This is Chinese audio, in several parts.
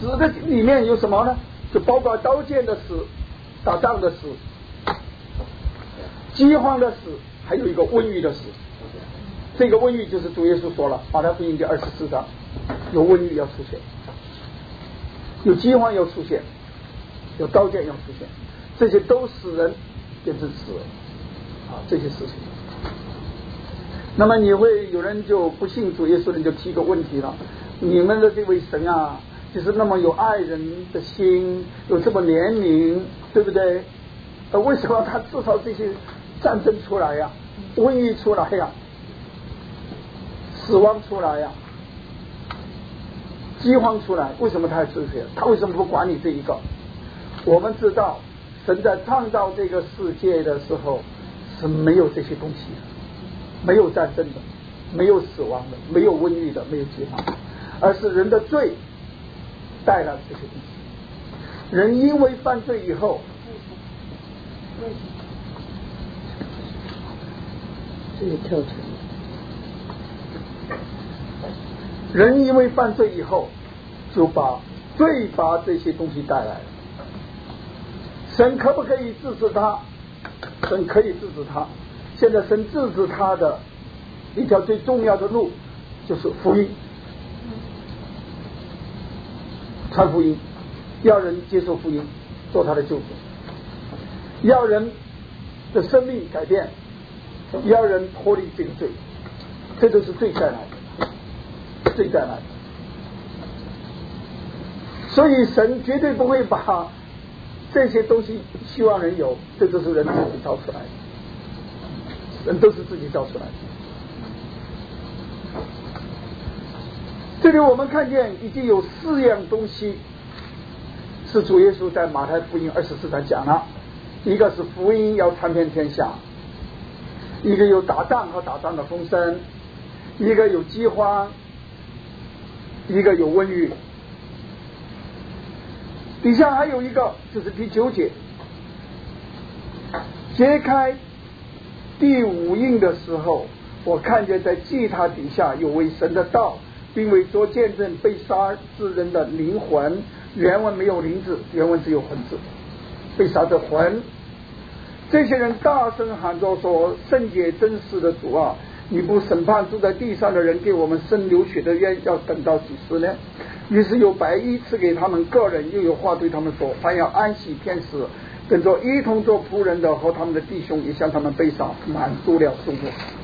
死的里面有什么呢？就包括刀剑的死、打仗的死、饥荒的死，还有一个瘟疫的死。这个瘟疫就是主耶稣说了，马太福音第24章，有瘟疫要出现，有饥荒要出现，有刀剑要出现，这些都使人变成死人啊，这些事情。那么你会有人就不信主耶稣的人就提个问题了，你们的这位神啊，就是那么有爱人的心，有这么怜悯，对不对？为什么他制造这些战争出来呀，瘟疫出来呀，死亡出来呀，饥荒出来？为什么他要这些？他为什么不管你这一个？我们知道神在创造这个世界的时候是没有这些东西的，没有战争的，没有死亡的，没有瘟疫的，没有饥荒的，而是人的罪带来这些东西。人因为犯罪以后， 这个跳出人因为犯罪以后，就把罪把这些东西带来了。神可不可以制止他？神可以制止他。现在神制止他的一条最重要的路就是福音，传福音，要人接受福音，做他的救主，要人的生命改变，要人脱离这个罪，这都是罪带来的，罪带来的。所以神绝对不会把这些东西希望人有，这都是人自己造出来的，人都是自己造出来的。这里我们看见已经有4样东西是主耶稣在马太福音24章讲了，一个是福音要传遍天下，一个有打仗和打仗的风声，一个有饥荒，一个有瘟疫。底下还有一个就是第9节，揭开第5印的时候，我看见在祭坛底下有为神的道，并为做见证被杀之人的灵魂。原文没有灵字，原文只有魂字，被杀的魂。这些人大声喊着说，圣洁真实的主啊，你不审判住在地上的人，给我们生流血的冤，要等到几时呢？于是有白衣赐给他们个人，又有话对他们说，凡要安息天使跟着一同做仆人的和他们的弟兄，也向他们背上满足了数目。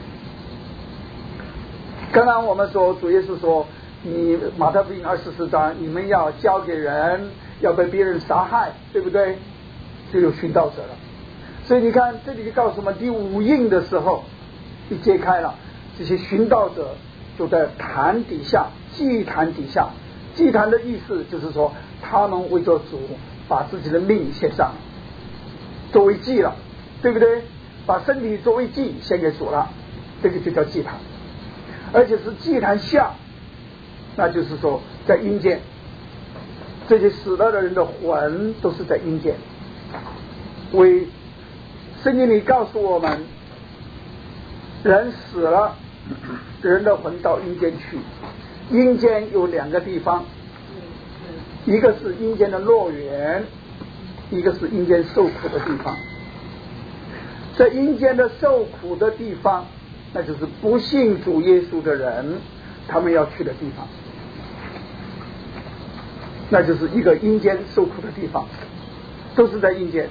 刚刚我们说主耶稣说，你马太福音24章，你们要交给人，要被别人杀害，对不对？就有殉道者了。所以你看这里就告诉我们，第5印的时候一揭开了，这些殉道者就在坛底下，祭坛底下。祭坛的意思就是说，他们为着主把自己的命献上，作为祭了，对不对？把身体作为祭献给主了，这个就叫祭坛。而且是祭坛下，那就是说在阴间，这些死了的人的魂都是在阴间。为圣经里告诉我们，人死了，人的魂到阴间去。阴间有2个地方，一个是阴间的乐园，一个是阴间受苦的地方。在阴间的受苦的地方，那就是不信主耶稣的人他们要去的地方，那就是一个阴间受苦的地方，都是在阴间。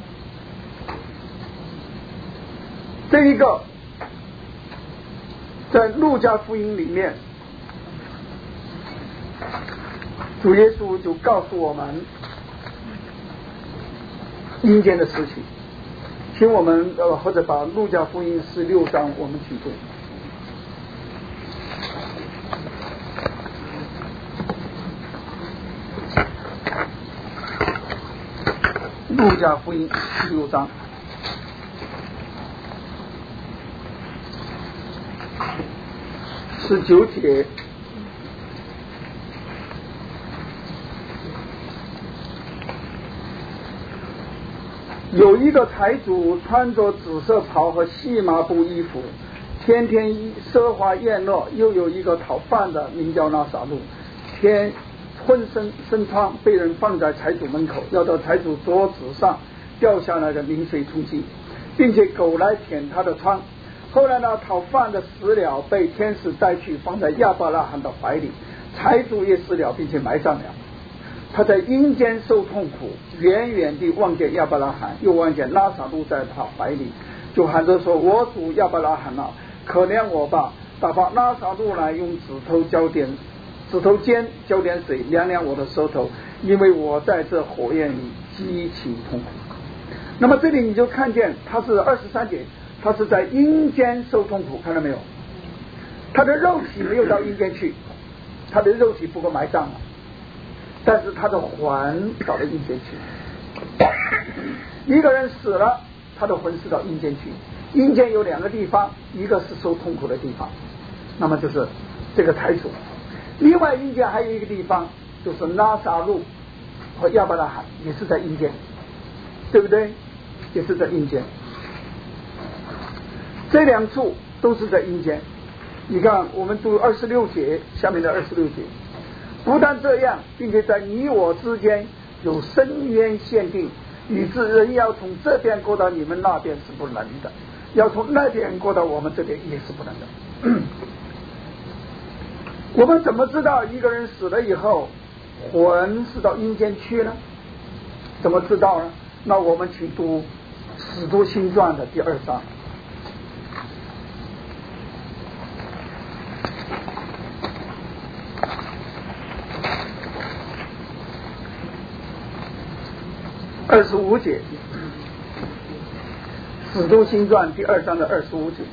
这一个在路加福音里面，主耶稣就告诉我们阴间的事情。请我们或者把路加福音16章我们去读。路加福音16章19节，有一个财主穿着紫色袍和细麻布衣服，天天奢华宴乐，又有一个讨饭的名叫拿撒路， 浑身疮，被人放在财主门口，要到财主桌子上掉下来的灵水冲击，并且狗来舔他的疮。后来呢，讨饭的死了，被天使带去放在亚伯拉罕的怀里，财主也死了，并且埋葬了。他在阴间受痛苦，远远地望见亚伯拉罕，又望见拉撒路在他怀里，就喊着说：我主亚伯拉罕啊，可怜我吧，打发拉撒路来，用指头尖浇点水，凉凉我的舌头，因为我在这火焰里极其痛苦。那么这里你就看见他是23节，他是在阴间受痛苦，看到没有？他的肉体没有到阴间去，他的肉体不过埋葬了，但是他的魂到了阴间去。一个人死了，他的魂是到阴间去。阴间有2个地方，一个是受痛苦的地方，那么就是这个财主。另外阴间还有一个地方，就是拉撒路和亚伯拉罕，也是在阴间，对不对？也是在阴间。这2处都是在阴间。你看我们读26节，下面的26节，不但这样，并且在你我之间有深渊限定，以致人要从这边过到你们那边是不能的，要从那边过到我们这边也是不能的。我们怎么知道一个人死了以后魂是到阴间去呢？怎么知道呢？那我们去读使徒行传的第2章。25节，使徒行传第2章的25节。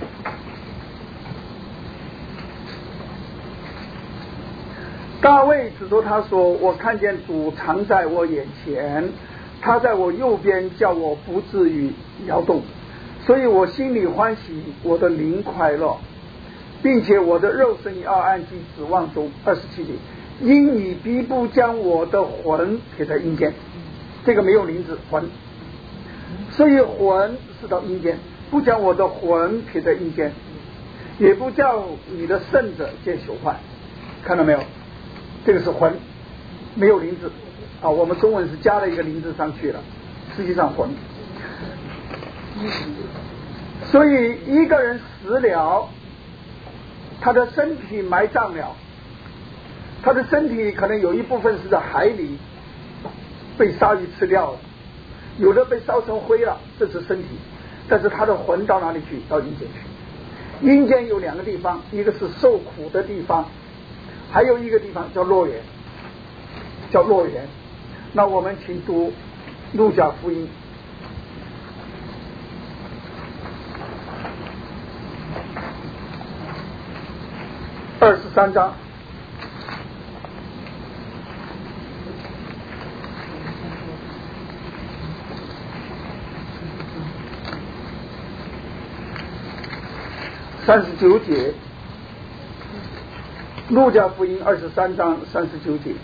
大卫指着他说：我看见主常在我眼前，他在我右边，叫我不至于摇动，所以我心里欢喜，我的灵快乐，并且我的肉身要安居指望中。27节，因你必不将我的魂撇在阴间，这个没有灵字魂，所以魂是到阴间，不将我的魂撇在阴间，也不叫你的圣者见朽坏。看到没有？这个是魂，没有灵字啊，我们中文是加了一个灵字上去了，实际上魂。所以一个人死了，他的身体埋葬了，他的身体可能有一部分是在海里被鲨鱼吃掉了，有的被烧成灰了，这是身体，但是他的魂到哪里去？到阴间去。阴间有2个地方，一个是受苦的地方，还有一个地方叫乐园，叫乐园。那我们请读路加福音23章。39节，路加福音23章39节。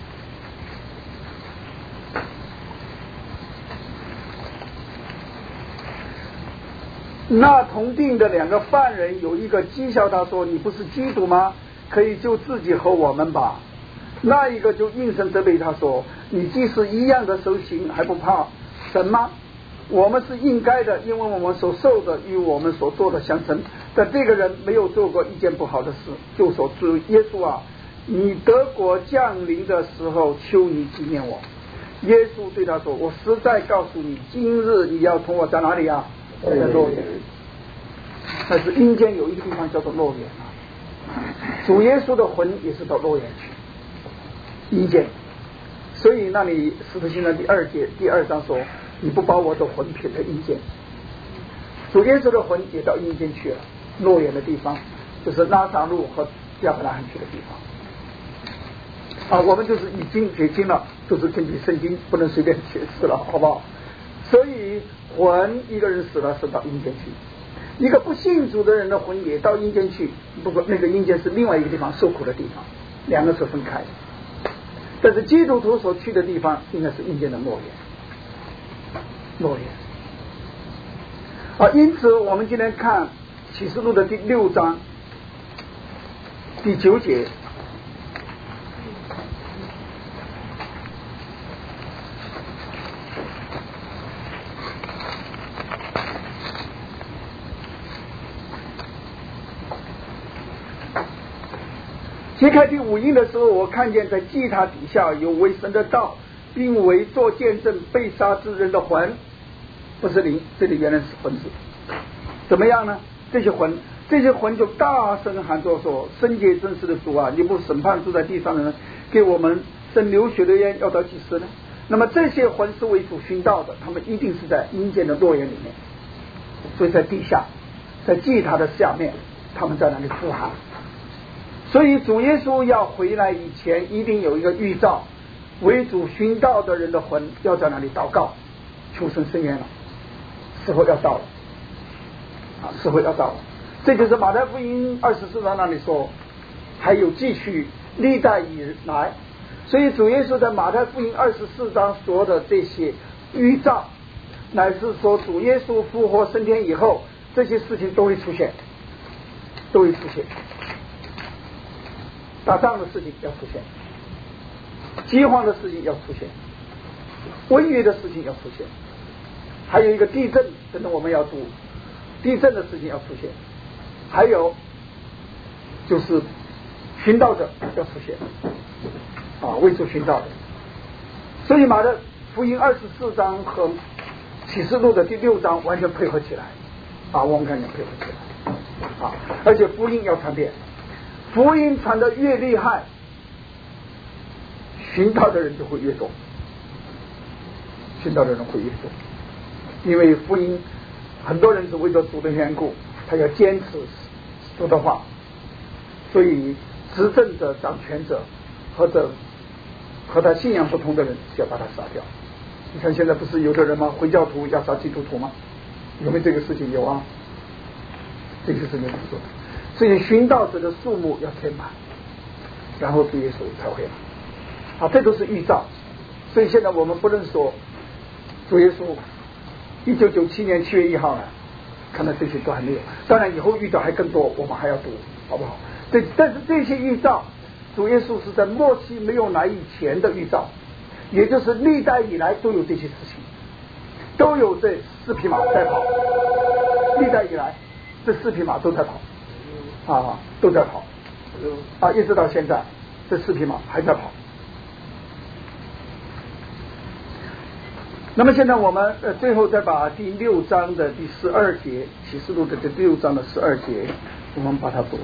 那同定的2个犯人，有一个讥笑他说：你不是基督吗？可以救自己和我们吧。那一个就应声责备他说：你既是一样的受刑，还不怕神吗？我们是应该的，因为我们所受的与我们所做的相称。但这个人没有做过一件不好的事，就说：主耶稣啊，你得国降临的时候，求你纪念我。耶稣对他说：我实在告诉你，今日你要同我在哪里啊？在乐园。但是阴间有一个地方叫做乐园啊，主耶稣的魂也是到乐园去，阴间。所以那里使徒行传第2节第2章说：你不把我的魂撇在阴间。主耶稣的魂也到阴间去了，乐园的地方就是拉撒路和亚伯拉罕去的地方啊。我们就是已经解经了，就是根据圣经，不能随便解释了，好不好？所以魂一个人死了是到阴间去，一个不信主的人的魂也到阴间去，不过那个阴间是另外一个地方，受苦的地方，2个是分开的。但是基督徒所去的地方应该是阴间的乐园，乐园啊。因此我们今天看启示录的第6章第9节， 揭开第五印的时候，我看见在祭坛底下有为神的道，并为做见证被杀之人的魂，不是灵，这里原来是魂子。怎么样呢？这些魂就大声喊着说：圣洁真实的主啊，你不审判住在地上的人，给我们生流血的冤，要到几时呢？那么这些魂是为主寻道的，他们一定是在阴间的诺言里面，所以在地下，在祭坛的下面，他们在那里呼喊。所以主耶稣要回来以前，一定有一个预兆，为主寻道的人的魂要在那里祷告，求生伸冤了，时候要到了啊，时候要到了。这就是马太福音24章那里说，还有继续历代以来。所以主耶稣在马太福音24章说的这些预兆，乃是说主耶稣复活升天以后，这些事情都会出现，都会出现。打仗的事情要出现，饥荒的事情要出现，瘟疫的事情要出现，还有一个地震，等等我们要读地震的事情要出现，还有就是寻道者要出现啊，为主寻道的。所以马太福音24章和启示录的第6章完全配合起来啊，我们看见配合起来啊，而且福音要传遍，福音传得越厉害，寻道的人就会越多，寻道的人会越多，因为福音很多人是为了主的缘故，他要坚持主的话，所以执政者、掌权者和他信仰不同的人是要把他杀掉。你看现在不是有的人吗？回教徒要杀基督徒吗？有没有这个事情？有啊，这个事情怎么做？所以寻道者的数目要填满，然后主耶稣才会来。好，这都是预兆。所以现在我们不能说主耶稣1997年7月1号呢，看到这些都还没有。当然以后预兆还更多，我们还要读，好不好？但是这些预兆，主耶稣是在末期没有来以前的预兆，也就是历代以来都有这些事情，都有这4匹马在跑，历代以来这4匹马都在跑。啊，都在跑啊，一直到现在，这4匹马还在跑。那么现在我们最后再把第6章的第12节，启示录的第6章的12节，我们把它读。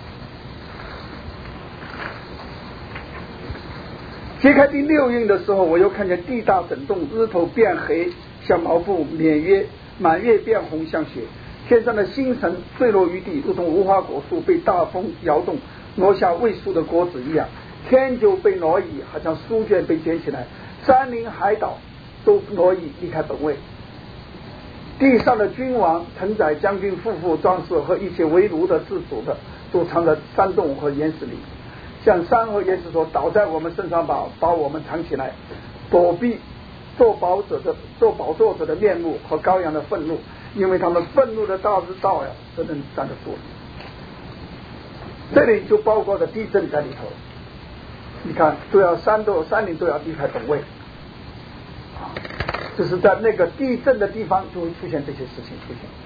揭开第6印的时候，我又看见地大震动，日头变黑像毛布，满月变红像血。天上的星辰坠落于地，如同无花果树被大风摇动，挪下未熟的果子一样。天就被挪移，好像书卷被卷起来，山林海岛都挪移离开本位。地上的君王、承载将军、富妇、壮士和一切为奴的、自主的，都藏在山洞和岩石里。像山和岩石说：“倒在我们身上吧，把我们藏起来，躲避做宝座者的面目和羔羊的愤怒。”因为他们愤怒的大日到呀，只能站得住。这里就包括了地震在里头，你看山林都要离开本位啊，就是在那个地震的地方就会出现这些事情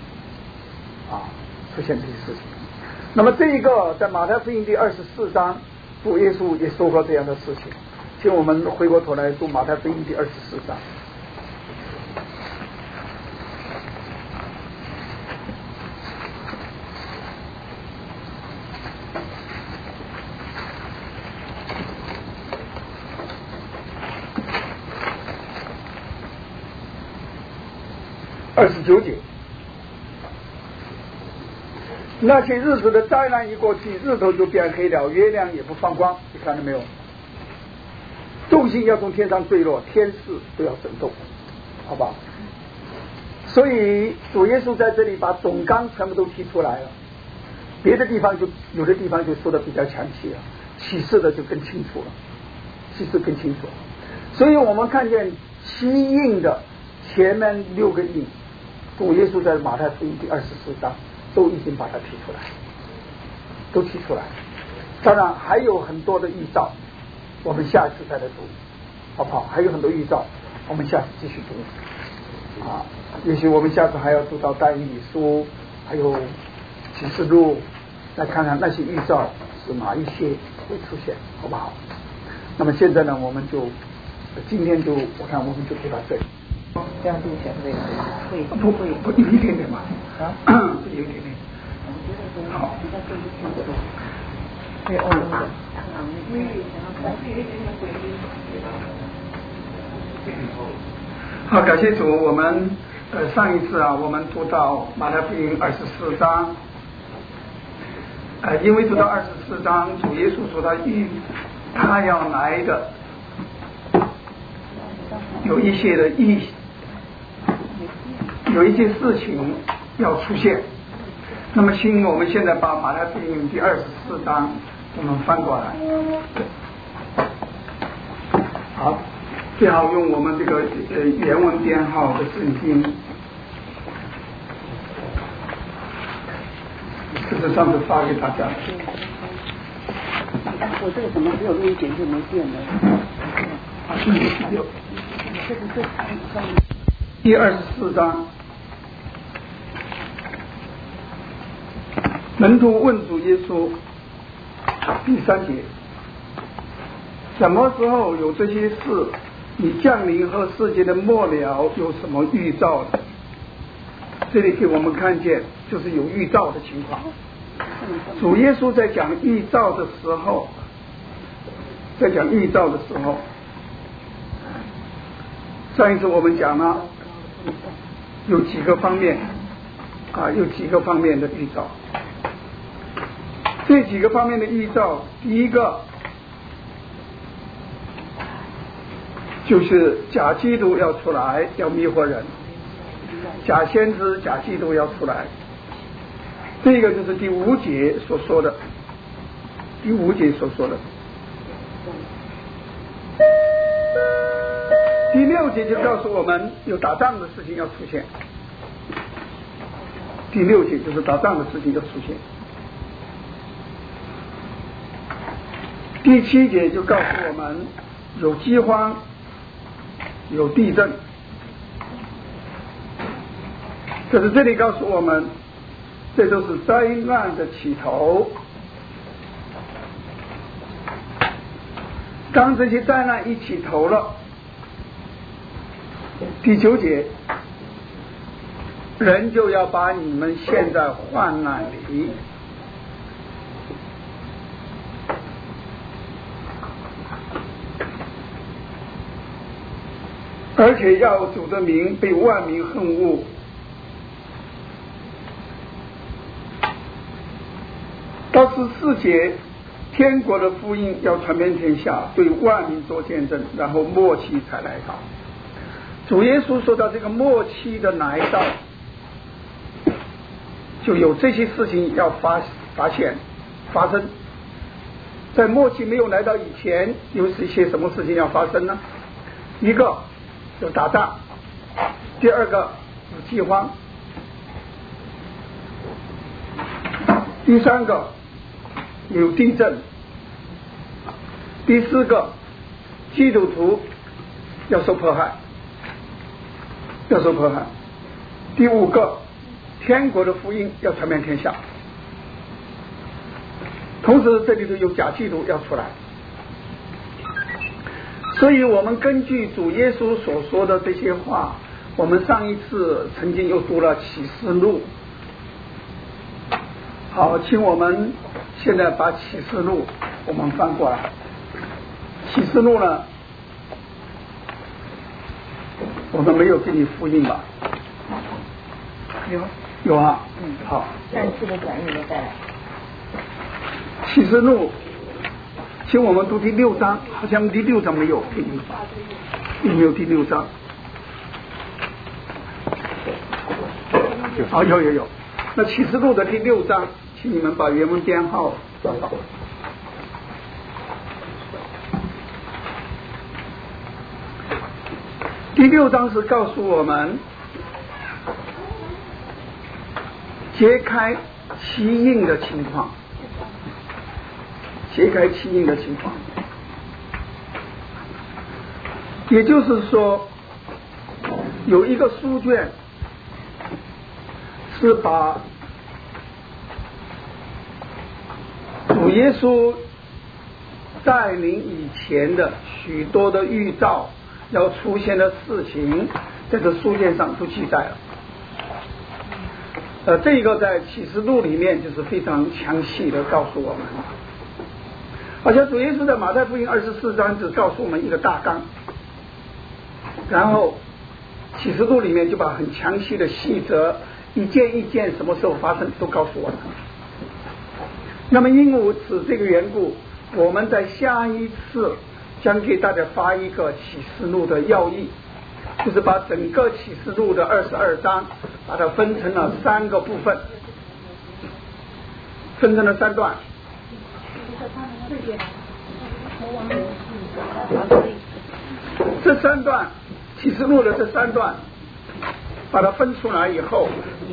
出现这些事情。那么这一个在马太福音第24章，主耶稣也说过这样的事情，请我们回过头来读马太福音第24章。29节，那些日子的灾难一过去，日头就变黑了，月亮也不放光，你看到没有？众星要从天上坠落，天势都要震动，好吧？所以主耶稣在这里把总纲全部都提出来了，别的地方就有的地方就说的比较详细了，启示的就更清楚了，启示更清楚。所以我们看见7印的前面6个印，主耶稣在马太福音第24章都已经把它提出来，都提出来。当然还有很多的预兆，我们下一次再来读，好不好？还有很多预兆，我们下次继续读啊。也许我们下次还要读到但以理书，还有启示录，来看看那些预兆是哪一些。 会出现，好不好？那么现在呢，我们就今天就我看我们就给到这里。 这样录起来会不有一点点嘛？ 啊， 有一点点。好。 会欧的。 好，感谢主。我们上一次啊，我们读到马太福音24章，因为读到24章，主耶稣说他要来的有一些事情要出现。那么我们现在把马太福音第24章我们翻过来，好，最好用我们这个原文编号的圣经，这是上次发给大家的。 我这个怎么只有录一点就没电了？ 有。第24章，门徒问主耶稣，第3节，什么时候有这些事？你降临和世界的末了有什么预兆的？这里给我们看见就是有预兆的情况。主耶稣在讲预兆的时候，上一次我们讲了有几个方面的预兆。这几个方面的预兆，第一个就是假基督要出来，要迷惑人，假先知、假基督要出来。这个就是第5节所说的。第6节就告诉我们有打仗的事情要出现。第6节就是打仗的事情要出现。第7节就告诉我们有饥荒，有地震。可是这里告诉我们，这都是灾难的起头。当这些灾难一起头了，第9节，人就要把你们陷在患难里。而且要主的名被万民恨恶。到14节，天国的福音要传遍天下，对万民做见证，然后末期才来到。主耶稣说到这个末期的来到，就有这些事情要发生。在末期没有来到以前，有一些什么事情要发生呢？一个有打仗，第二个有饥荒，第3个有地震，第4个基督徒要受迫害，第5个天国的福音要传遍天下。同时这里头有假基督要出来。所以我们根据主耶稣所说的这些话，我们上一次曾经又读了启示录。好，请我们现在把启示录我们翻过来。启示录呢，我们没有给你复印吧？有啊。好。 上次的转印都带来。 启示录，请我们读第6章，好像第6章没有给你发，有没有第6章？好，有。那启示录的第6章，请你们把原文编号找到。第6章是告诉我们揭开七印的情况。也就是说，有一个书卷是把主耶稣在临以前的许多的预兆要出现的事情，在这书卷上都记载了。这个在启示录里面就是非常详细的告诉我们。而且主耶稣在马太福音24章只告诉我们一个大纲，然后启示录里面就把很详细的细则一件一件什么时候发生都告诉我们。那么因此这个缘故，我们在下一次将给大家发一个启示录的要义，就是把整个启示录的22章把它分成了3个部分，分成了3段。这3段启示录的这3段把它分出来以后，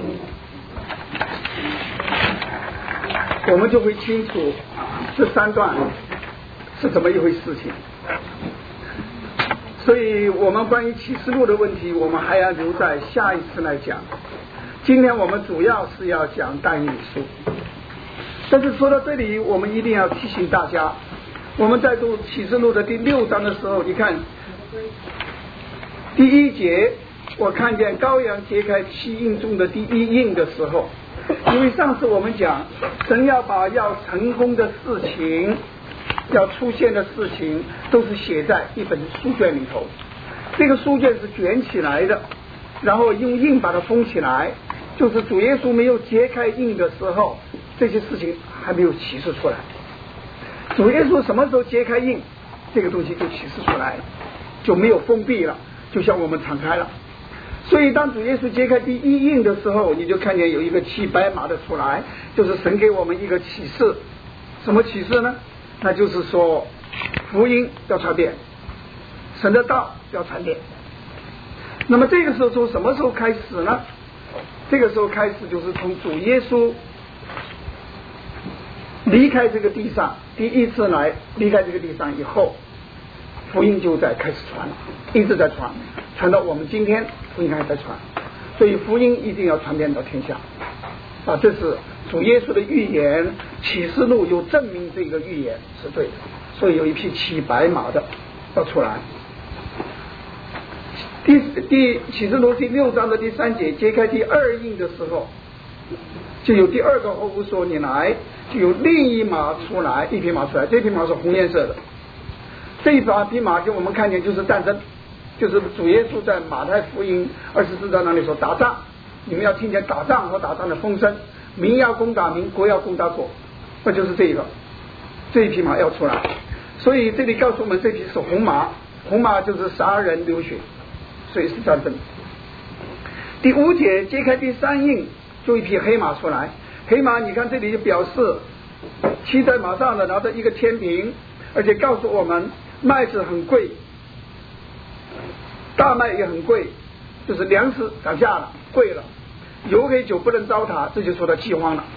我们就会清楚这3段是怎么一回事情。所以我们关于启示录的问题，我们还要留在下一次来讲。今天我们主要是要讲但以理书，但是说到这里，我们一定要提醒大家，我们在读启示录的第6章的时候，你看第1节，我看见羔羊揭开7印中的第1印的时候，因为上次我们讲神要把要成功的事情，要出现的事情都是写在一本书卷里头，这个书卷是卷起来的，然后用印把它封起来，就是主耶稣没有揭开印的时候，这些事情还没有启示出来。主耶稣什么时候揭开印，这个东西就启示出来了，就没有封闭了，就像我们敞开了。所以当主耶稣揭开第1印的时候，你就看见有一个骑白马的出来，就是神给我们一个启示。什么启示呢？那就是说福音要传遍，神的道要传遍。那么这个时候从什么时候开始呢？这个时候开始就是从主耶稣离开这个地上，第一次来离开这个地上以后，福音就在开始传了，一直在传，传到我们今天福音还在传。所以福音一定要传遍到天下啊！这是主耶稣的预言，启示录有证明这个预言是对的，所以有一匹骑白马的要出来。启示录第6章的第3节，揭开第2印的时候，就有第2个后夫说你来，就有另一马出来，一匹马出来，这匹马是红颜色的。这一匹马就我们看见就是战争，就是主耶稣在马太福音24章那里说打仗，你们要听见打仗和打仗的风声，民要攻打民，国要攻打国，那就是这一匹马要出来。所以这里告诉我们，这匹是红马，红马就是杀人流血，所以是战争。第5节，揭开第3印，就一匹黑马出来。黑马你看这里就表示骑在马上的拿着一个天平，而且告诉我们麦子很贵，大麦也很贵，就是粮食涨价了，贵了，油给酒不能糟蹋，这就说到饥荒了。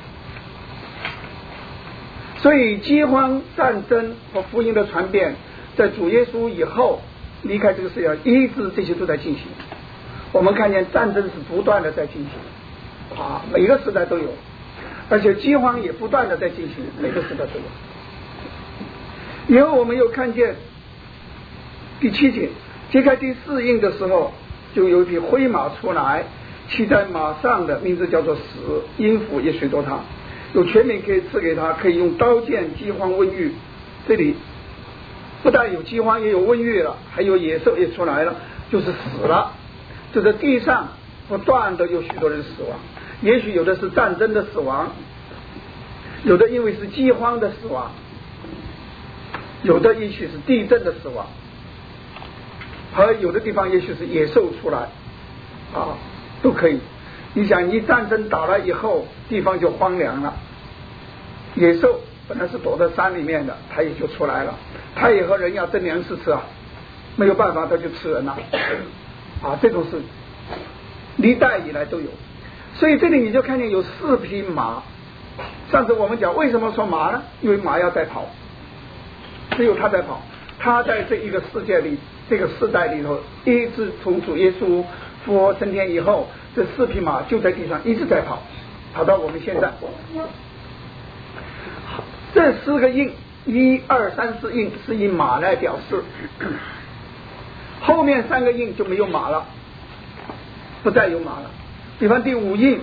所以饥荒、战争和福音的传遍，在主耶稣以后离开这个世界，一直这些都在进行。我们看见战争是不断的在进行啊，每个时代都有，而且饥荒也不断的在进行，每个时代都有。以后我们又看见第7节，揭开第4印的时候，就有一匹灰马出来，骑在马上的名字叫做死，阴府也许多他，有权柄可以赐给他，可以用刀剑、饥荒、瘟疫。这里不但有饥荒，也有瘟疫了，还有野兽也出来了，就是死了。就在地上不断的有许多人死亡，也许有的是战争的死亡，有的因为是饥荒的死亡，有的也许是地震的死亡，和有的地方也许是野兽出来啊，都可以。你想一战争打了以后，地方就荒凉了，野兽本来是躲在山里面的，它也就出来了，它也和人要争粮食吃啊，没有办法它就吃人了啊，这种是历代以来都有。所以这里你就看见有4匹马。上次我们讲为什么说马呢？因为马要在跑，只有它在跑，它在这一个世界里，这个世代里头，一直从主耶稣复活升天以后，这4匹马就在地上一直在跑，跑到我们现在。这4个印 1、2、3、4印是以马来表示，后面3个印就没有马了，不再有马了。比方第5印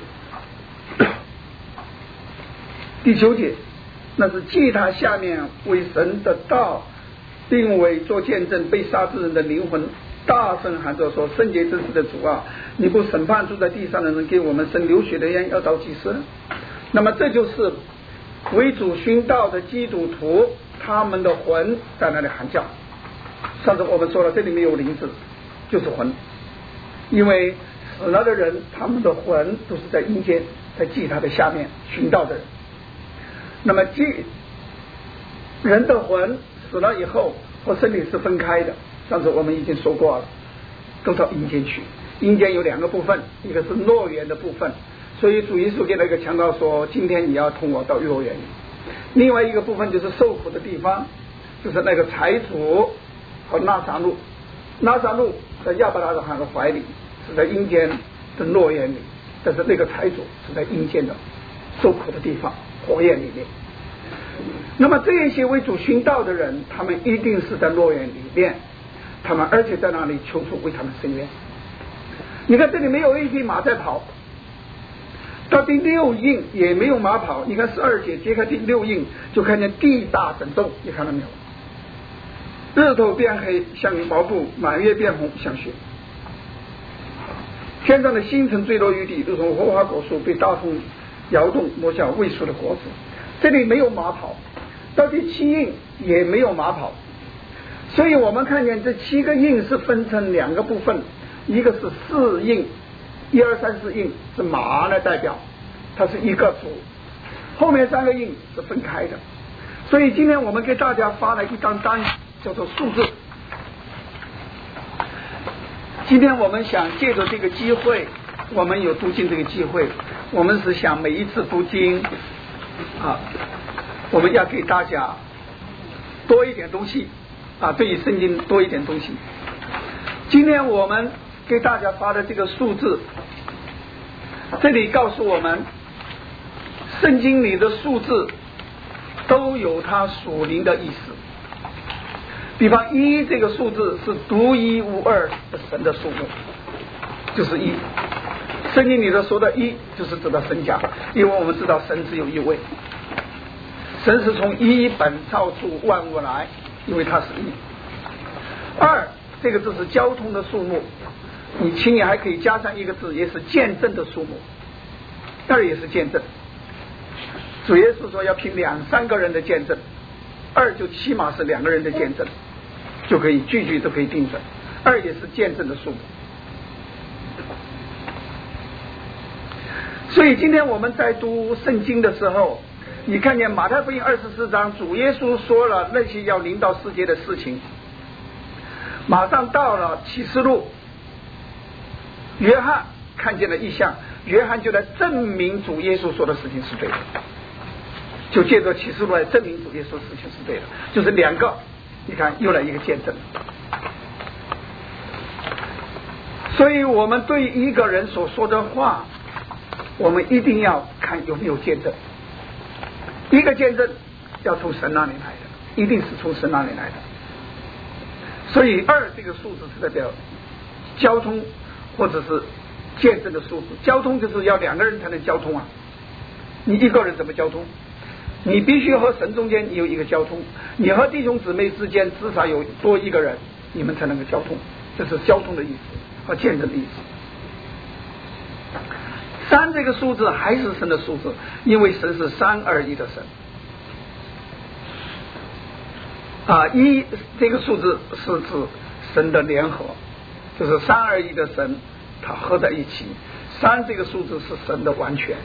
第9节，那是祭坛下面为神的道，并为做见证被杀之人的灵魂，大声喊着说：圣洁真实的主啊，你不审判住在地上的人，给我们生流血的人要到几时呢？那么这就是为主殉道的基督徒，他们的魂在那里喊叫。上次我们说了，这里没有灵字，就是魂，因为死了的人，他们的魂都是在阴间，在祭坛的下面殉道的人。那么人的魂死了以后和身体是分开的，上次我们已经说过了，都到阴间去。阴间有2个部分，一个是乐园的部分，所以主耶稣给了一个强调说，今天你要同我到乐园里。另外一个部分就是受苦的地方，就是那个财主和拉撒路。拉撒路在亚伯拉罕的怀里，是在阴间的乐园里，但是那个财主是在阴间的受苦的地方，火焰里面。那么这些为主殉道的人，他们一定是在乐园里面，他们而且在那里求主为他们伸冤。你看这里没有一匹马在跑，到第6印也没有马跑。你看12节揭开第6印，就看见地大震动，你看到没有？日头变黑像毛布，满月变红像雪，天上的星辰坠落于地，如同无花果树被大风摇动，落下未熟的果子。这里没有马跑，到第7印也没有马跑。所以我们看见这7个印是分成2个部分，一个是4印，1、2、3、4印是马来代表，它是一个主，后面3个印是分开的。所以今天我们给大家发了一张单，叫做数字。今天我们想借着这个机会，我们有读经这个机会，我们是想每一次读经我们要给大家多一点东西对于圣经多一点东西。今天我们给大家发的这个数字，这里告诉我们圣经里的数字都有它属灵的意思。比方1这个数字是独一无二的神的数目，就是1。圣经里的说的1就是指的神家，因为我们知道神只有一位，神是从一本造出万物来，因为它是1。2这个字是交通的数目，你轻易还可以加上一个字，也是见证的数目，2也是见证。主耶稣说要凭2、3个人的见证，2就起码是2个人的见证，就可以句句都可以定准。2也是见证的数目。所以今天我们在读圣经的时候，你看见马太福音24章，主耶稣说了那些要临到世界的事情，马上到了启示录，约翰看见了异象，约翰就来证明主耶稣说的事情是对的，就借着启示录来证明主耶稣的事情是对的，就是2个，你看又来一个见证。所以我们对一个人所说的话，我们一定要看有没有见证。一个见证要从神那里来的，一定是从神那里来的。所以2这个数字是代表交通或者是见证的数字。交通就是要2个人才能交通你一个人怎么交通？你必须和神中间有一个交通，你和弟兄姊妹之间至少有多一个人，你们才能够交通，这是交通的意思和见证的意思。3这个数字还是神的数字，因为神是3而1的神1这个数字是指神的联合，就是3而1的神它合在一起。3这个数字是神的完全。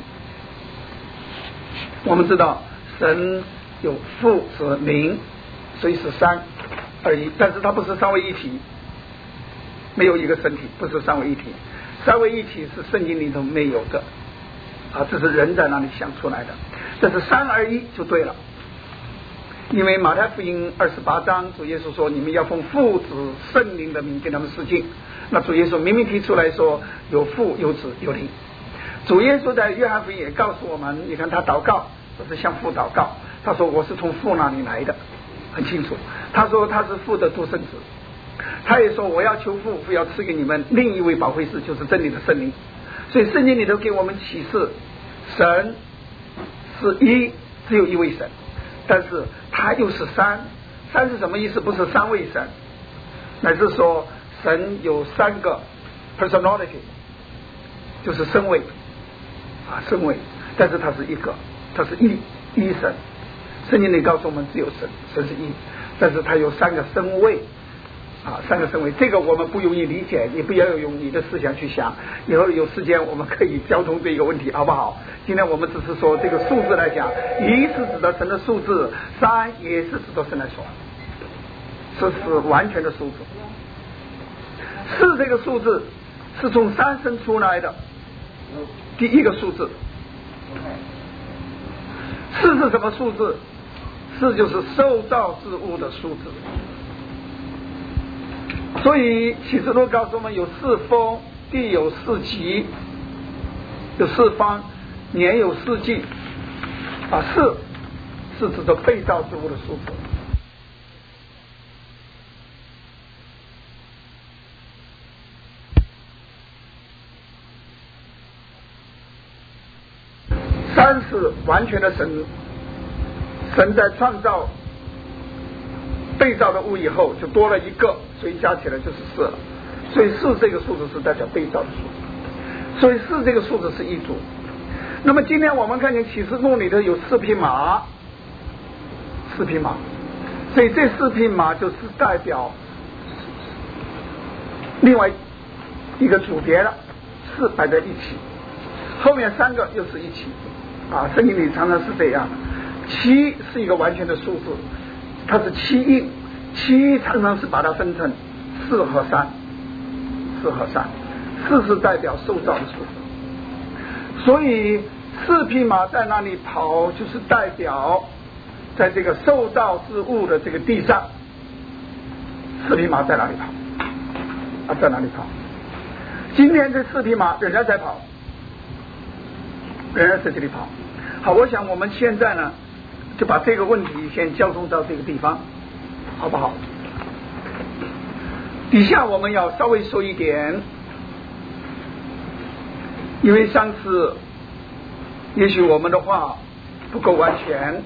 我们知道神有父子灵，所以是3而1，但是它不是3位一体，没有一个身体，不是3位一体。3位一体是圣经里头没有的这是人在那里想出来的，这是3而1就对了。因为马太福音28章主耶稣说你们要奉父子圣灵的名给他们施浸，那主耶稣明明提出来说有父有子有灵。主耶稣在约翰福音也告诉我们，你看他祷告都是向父祷告， 他说我是从父那里来的，很清楚。他说他是父的独生子，他也说我要求父，父要赐给你们另一位保惠师，就是真理的圣灵。所以圣经里头给我们启示，神是一，只有一位神，但是他又是三。三是什么意思？不是三位神，乃是说神有三个 personality， 就是身位啊，身位，但是他是一个，他是一神。圣经里告诉我们只有神，神是一，但是他有三个身位啊，三个身位，这个我们不容易理解，你不要用你的思想去想。以后有时间我们可以交通这个问题，好不好？今天我们只是说这个数字来讲，一是指的神的数字，三也是指的神来说，这是完全的数字。四这个数字是从三生出来的第一个数字。四是什么数字？四就是受造之物的数字。所以启示录告诉我们有四风，地有四极，有四方，年有四季啊，四是指的被造之物的数字。三是完全的神，神在创造被造的物以后就多了一个，所以加起来就是四了。所以四这个数字是代表被造的数字，所以四这个数字是一组。那么今天我们看见启示录里头有四匹马，四匹马，所以这四匹马就是代表另外一个组别了，四摆在一起，后面三个又是一起啊，圣经里常常是这样。七是一个完全的数字，它是七印，七常常是把它分成四和三，四和三，四是代表受造的数字。所以四匹马在那里跑，就是代表在这个受造之物的这个地上，四匹马在哪里跑啊？在哪里跑？今天这四匹马仍然在跑，仍然在这里跑。好，我想我们现在呢就把这个问题先交通到这个地方，好不好？底下我们要稍微说一点，因为上次也许我们的话不够完全。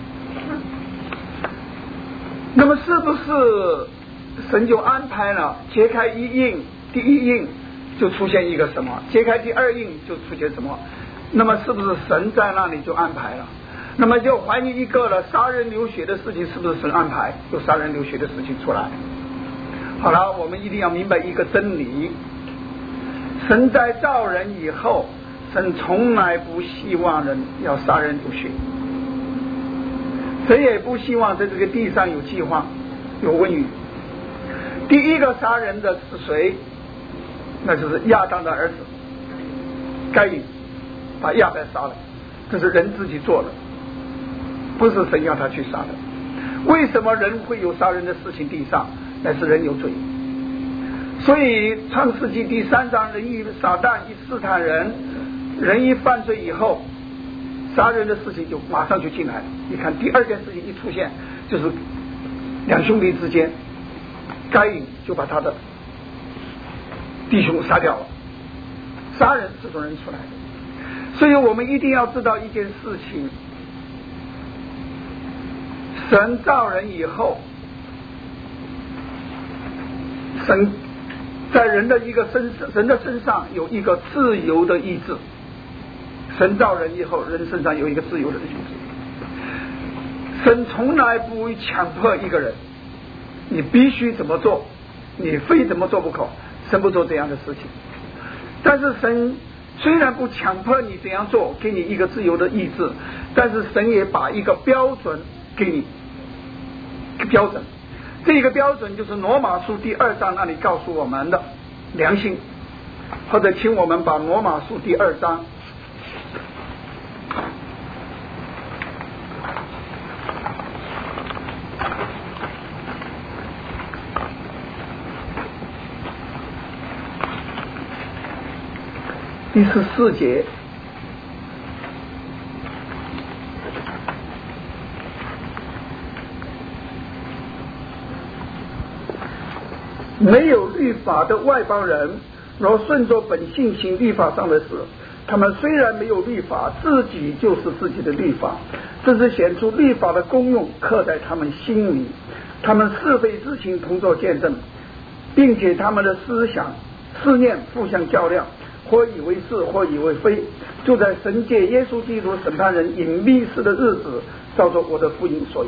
那么是不是神就安排了揭开一印，第一印就出现一个什么，揭开第二印就出现什么？那么是不是神在那里就安排了？那么就怀疑一个了，杀人流血的事情是不是神安排？有杀人流血的事情出来。好了，我们一定要明白一个真理，神在造人以后，神从来不希望人要杀人流血，神也不希望在这个地上有饥荒有瘟疫。第一个杀人的是谁？那就是亚当的儿子该隐，把亚伯杀了，这是人自己做的，不是神要他去杀的。为什么人会有杀人的事情？地上乃是人有罪。所以创世纪第3章，人一撒旦一试探人，人一犯罪以后，杀人的事情就马上就进来了。你看第二件事情一出现，就是两兄弟之间，该隐就把他的弟兄杀掉了，杀人是从人出来的。所以我们一定要知道一件事情，神造人以后，神在人的身上有一个自由的意志。神造人以后，人身上有一个自由的意志。神从来不会强迫一个人，你必须怎么做，你非怎么做不可。神不做这样的事情。但是神虽然不强迫你怎样做，给你一个自由的意志，但是神也把一个标准给你，标准，这个标准就是罗马书第2章那里告诉我们的良心。或者请我们把罗马书第2章第14节， 没有律法的外邦人，若顺着本性行律法上的事，他们虽然没有律法，自己就是自己的律法，这是显出律法的功用刻在他们心里。他们是非之情同作见证，并且他们的思想思念互相较量，或以为是，或以为非，就在神借耶稣基督审判人隐秘事的日子，照着我的福音所言。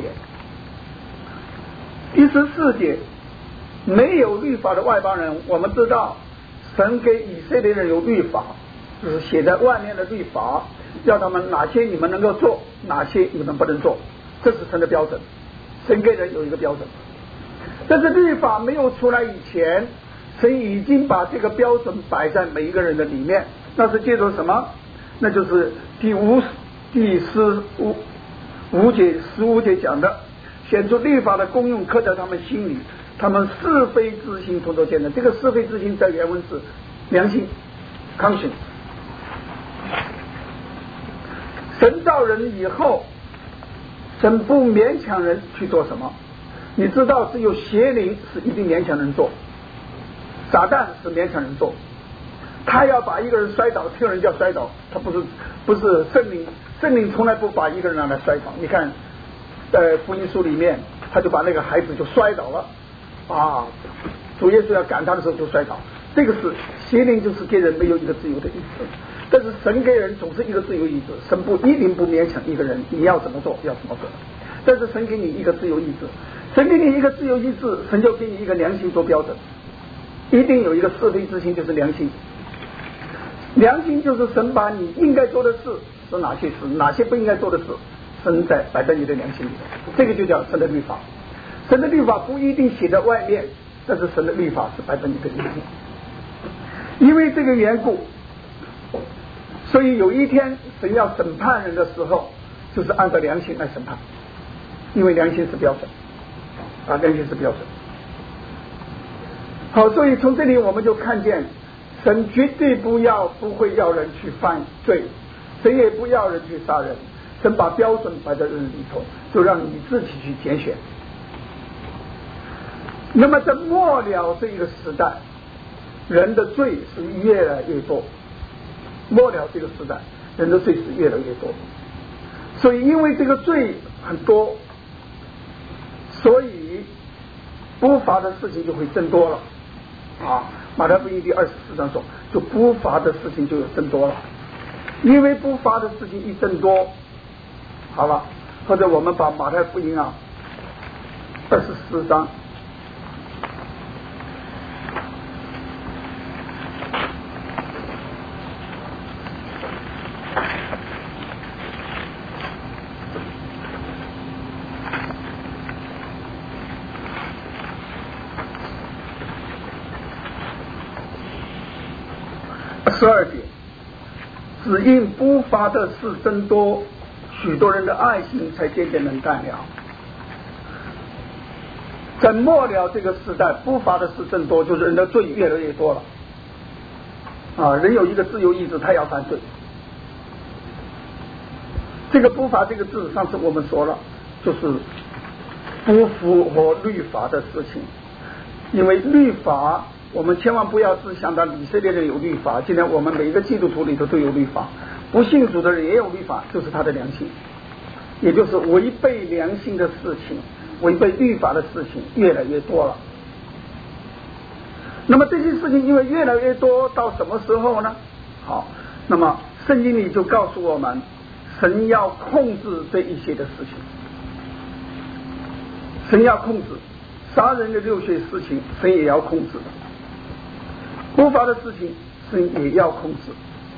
第14节，没有律法的外邦人，我们知道神给以色列人有律法，就是写在外面的律法，叫他们哪些你们能够做，哪些你们不能做，这是神的标准。神给人有一个标准，但是律法没有出来以前，神已经把这个标准摆在每一个人的里面。那是借着什么？那就是第15节讲的，显出律法的功用刻在他们心里，他们是非之心同作见证。这个是非之心在原文是良心 conscience。 神造人以后，神不勉强人去做什么。你知道只有邪灵是一定勉强人做，撒旦是勉强人做，他要把一个人摔倒，听人叫摔倒，他不是圣灵，圣灵从来不把一个人让他摔倒。你看在福音书里面，他就把那个孩子就摔倒了啊，主耶稣要赶他的时候就摔倒。这个是邪灵，就是给人没有一个自由的意志，但是神给人总是一个自由意志，神不一定不勉强一个人你要怎么做要怎么做，但是神给你一个自由意志，神给你一个自由意志，神就给你一个良心做标准，一定有一个是非之心，就是良心。良心就是神把你应该做的事是哪些事，哪些不应该做的事，神摆在你的良心里，这个就叫神的律法。神的律法不一定写在外面，但是神的律法是摆在你的里面。因为这个缘故，所以有一天神要审判人的时候，就是按照良心来审判，因为良心是标准啊，良心是标准。好，所以从这里我们就看见，神绝对不会要人去犯罪，神也不要人去杀人，神把标准摆在人里头，就让你自己去拣选。那么在末了这一个时代，人的罪是越来越多，末了这个时代人的罪是越来越多，所以因为这个罪很多，所以不法的事情就会增多了啊。马太福音第24章说，就不法的事情就有增多了，因为不法的事情一增多，好了，或者我们把马太福音24章12节，只因不法的事增多，许多人的爱心才渐渐能淡了。在末了这个时代，不法的事增多，就是人的罪越来越多了啊！人有一个自由意志，他要犯罪。这个不法这个字，上次我们说了，就是不符合律法的事情。因为律法，我们千万不要只想到以色列人有律法，今天我们每一个基督徒里头都有律法，不信主的人也有律法，就是他的良心，也就是违背良心的事情，违背律法的事情越来越多了。那么这些事情因为越来越多，到什么时候呢？好，那么圣经里就告诉我们，神要控制这一些的事情，神要控制杀人的流血事情，神也要控制，不法的事情神也要控制。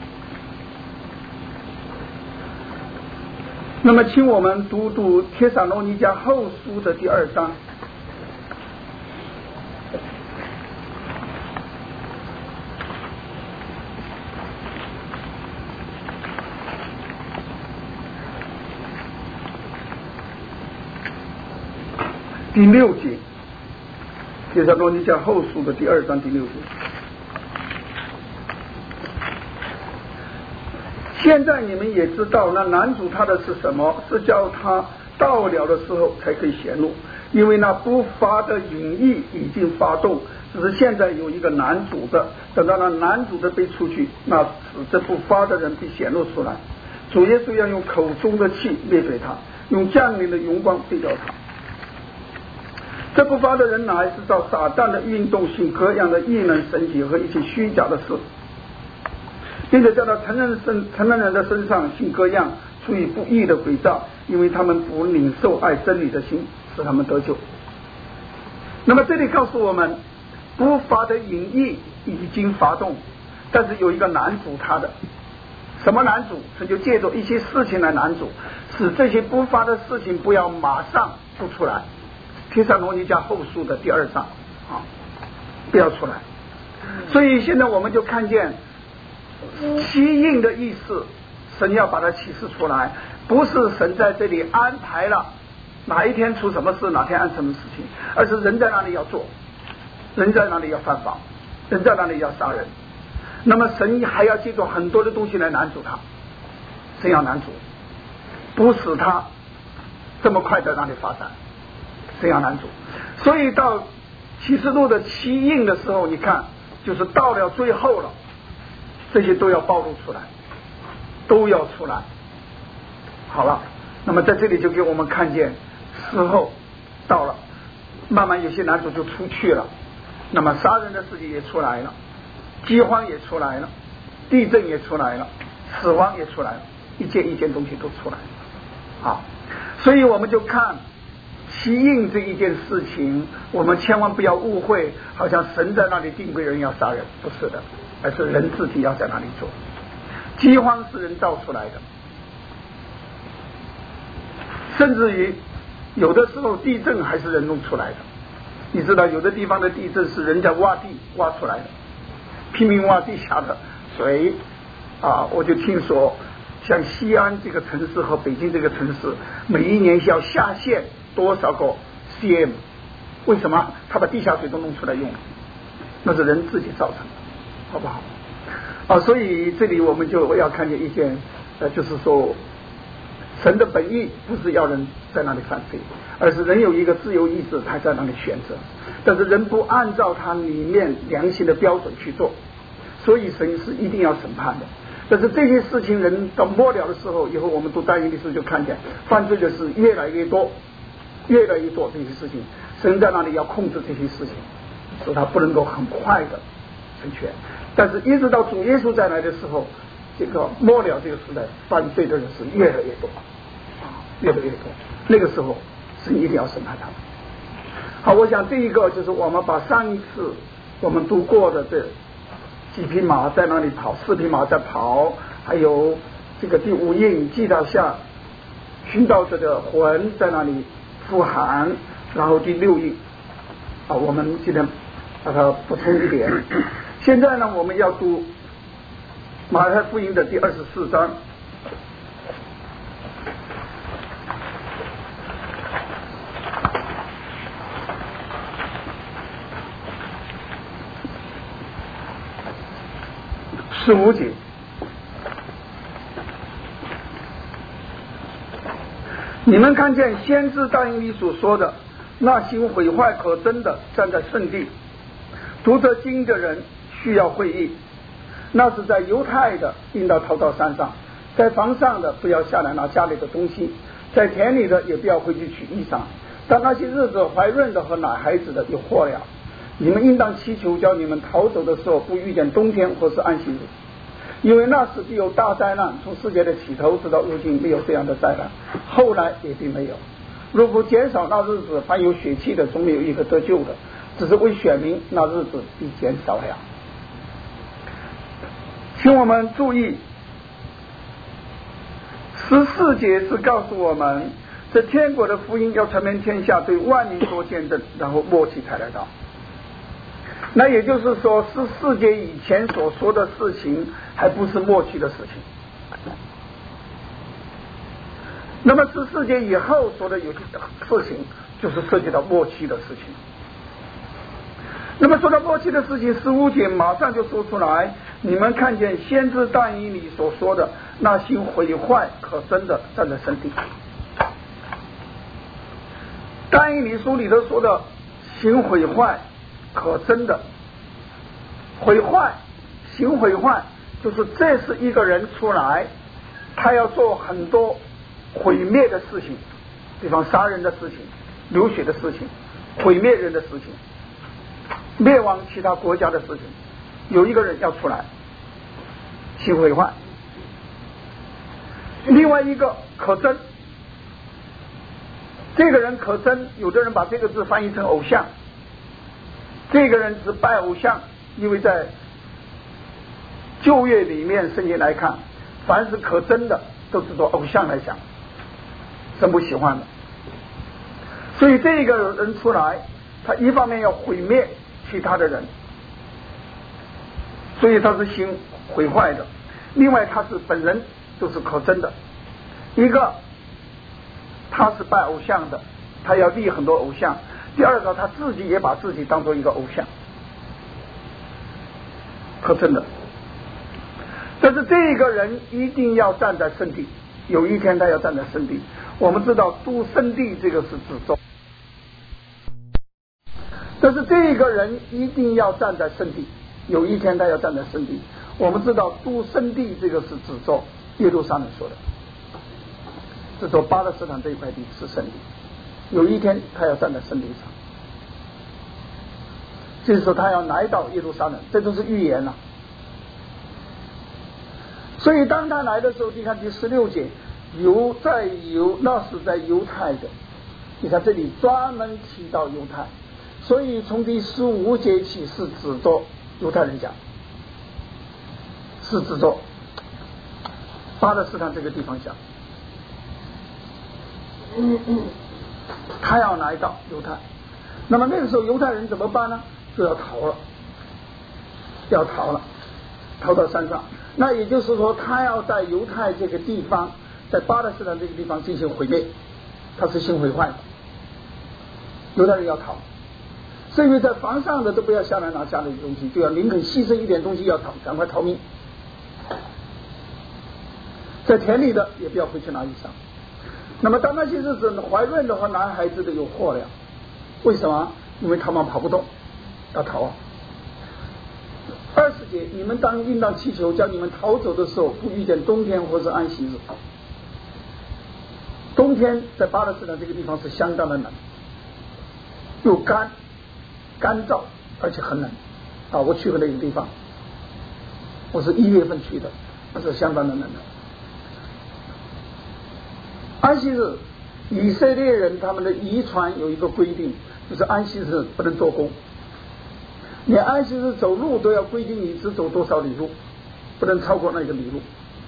那么请我们读读帖撒罗尼迦后书的第2章。第6节，帖撒罗尼迦后书的第2章第6节。现在你们也知道，那男主他的是什么？是叫他到了的时候才可以显露，因为那不法的淫意已经发动， 只是现在有一个男主的，等到那男主的被出去，那使这不发的人被显露出来。主耶稣要用口中的气灭绝他，用降临的荣光对掉他。这不发的人乃是照撒旦的运动行各样的异能神迹和一切虚假的事，并且叫他承认人的身上行各样出于不义的诡诈，因为他们不领受爱真理的心，使他们得救。那么这里告诉我们，不法的淫意已经发动，但是有一个拦阻他的。什么拦阻？他就借着一些事情来拦阻，使这些不法的事情不要马上不出来。帖撒罗尼迦后书的第2章啊，不要出来。所以现在我们就看见七印的意思，神要把它启示出来，不是神在这里安排了哪一天出什么事，哪天按什么事情，而是人在那里要做，人在那里要犯法，人在那里要杀人。那么神还要借助很多的东西来拦阻他，神要拦阻，不使他这么快在那里发展，神要拦阻。所以到启示录的7印的时候，你看就是到了最后了，这些都要暴露出来，都要出来。好了，那么在这里就给我们看见时候到了，慢慢有些男主就出去了，那么杀人的事情也出来了，饥荒也出来了，地震也出来了，死亡也出来了，一件一件东西都出来了。好，所以我们就看七印这一件事情，我们千万不要误会，好像神在那里定规人要杀人，不是的，而是人自己要在那里做。饥荒是人造出来的，甚至于有的时候地震还是人弄出来的。你知道有的地方的地震是人家挖地挖出来的，拼命挖地下的水啊！我就听说像西安这个城市和北京这个城市每一年要下陷多少个 cm， 为什么？他把地下水都弄出来用，那是人自己造成的，好不好？所以这里我们就要看见一件就是说神的本意不是要人在那里犯罪，而是人有一个自由意志，他在那里选择，但是人不按照他里面良心的标准去做，所以神是一定要审判的。但是这些事情人到末了的时候，以后我们读但以理书就看见犯罪的事越来越多，越来越多这些事情，神在那里要控制这些事情，使他不能够很快的成全。但是一直到主耶稣再来的时候，这个末了这个时代犯罪的人是越来越多，越来越多，那个时候神一定要审判他们。好，我想这一个就是我们把上一次我们读过的这几匹马在那里跑，4匹马在跑，还有这个第5印祭到下寻道者的魂在那里呼喊，然后第6印我们今天把它补充一点。现在呢，我们要读马太福音的第24章。15节，你们看见先知但以理所说的那行毁坏可憎的站在圣地，读这经的人需要会意。那是在犹太的应到逃到山上，在房上的不要下来拿家里的东西，在田里的也不要回去取衣裳。但那些日子怀孕的和奶孩子的有祸了。你们应当祈求，叫你们逃走的时候不遇见冬天或是安息日，因为那时必有大灾难，从世界的起头直到如今没有这样的灾难，后来也并没有。如果减少那日子，凡有血气的总没有一个得救的，只是为选民，那日子必减少了。请我们注意，14节是告诉我们，这天国的福音要传遍天下，对万民做见证，然后末期才来到。那也就是说，14节以前所说的事情还不是末期的事情。那么14节以后说的有些事情，就是涉及到末期的事情。那么说到末期的事情，15节马上就说出来，你们看见先知但以理所说的那行毁坏可憎的站在圣地。但以理书里头说的行毁坏可憎的。毁坏，行毁坏，就是这是一个人出来，他要做很多毁灭的事情，比方杀人的事情、流血的事情、毁灭人的事情、灭亡其他国家的事情，有一个人要出来行毁坏。另外一个可憎，这个人可憎，有的人把这个字翻译成偶像，这个人是拜偶像，因为在旧约里面圣经来看，凡是可憎的都是做偶像来讲，神不喜欢的。所以这个人出来，他一方面要毁灭其他的人，所以他是行毁坏的。另外他是本人就是可憎的，一个他是拜偶像的，他要立很多偶像；第二个他自己也把自己当做一个偶像，可憎的。但是这个人一定要站在圣地，有一天他要站在圣地。我们知道住圣地这个是指咒，但是这个人一定要站在圣地，有一天他要站在圣地。我们知道住圣地这个是指咒耶路撒冷说的，指咒巴勒斯坦这一块地是圣地，有一天他要站在圣地上，就是说他要来到耶路撒冷，这都是预言了。所以当他来的时候，你看第16节，那是在犹太的，你看这里专门提到犹太，所以从第15节起是指着犹太人讲，是指着巴勒斯坦这个地方讲，他要来到犹太。那么那个时候犹太人怎么办呢？就要逃了，逃到山上。那也就是说他要在犹太这个地方，在巴勒斯坦这个地方进行毁灭，他是行毁坏的。犹太人要逃，所以在房上的都不要下来拿家里的东西，就要宁肯牺牲一点东西要逃，赶快逃命。在田里的也不要回去拿衣裳。那么当那些日子怀孕的话，男孩子的有祸了。为什么？因为他们跑不动，要逃啊。20节，你们应当祈求，叫你们逃走的时候不遇见冬天或是安息日。冬天在巴勒斯坦这个地方是相当的冷，又干燥，而且很冷啊！我去过那个地方，我是1月份去的，那是相当的冷的。安息日，以色列人他们的遗传有一个规定，就是安息日不能做工。你安息日走路都要规定你只走多少里路，不能超过那个里路。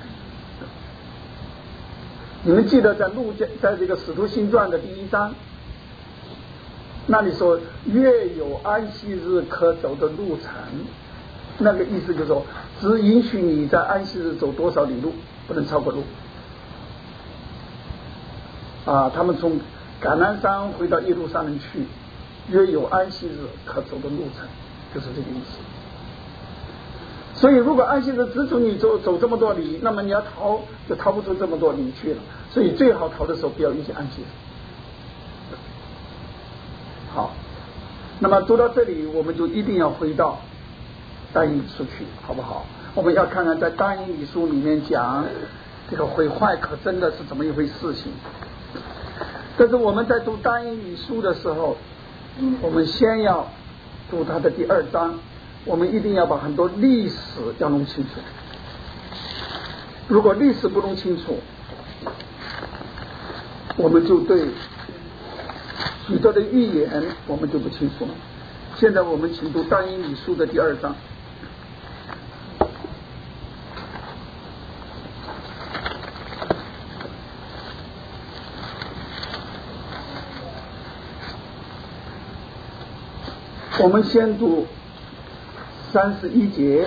你们记得在这个使徒行传的第1章，那里说越有安息日可走的路程，那个意思就是说只允许你在安息日走多少里路，不能超过路。他们从橄榄山回到耶路撒冷去，约有安息日可走的路程，就是这个意思。所以如果安息日只准你走这么多里，那么你要逃就逃不出这么多里去了。所以最好逃的时候不要遇见安息日。好，那么读到这里，我们就一定要回到但以理书去，好不好？我们要看看在但以理书里面讲这个毁坏可真的是怎么一回事情。但是我们在读但以理书的时候，我们先要读它的第2章，我们一定要把很多历史要弄清楚。如果历史不弄清楚，我们就对许多的预言我们就不清楚了。现在我们请读但以理书的第2章。我们先读31节。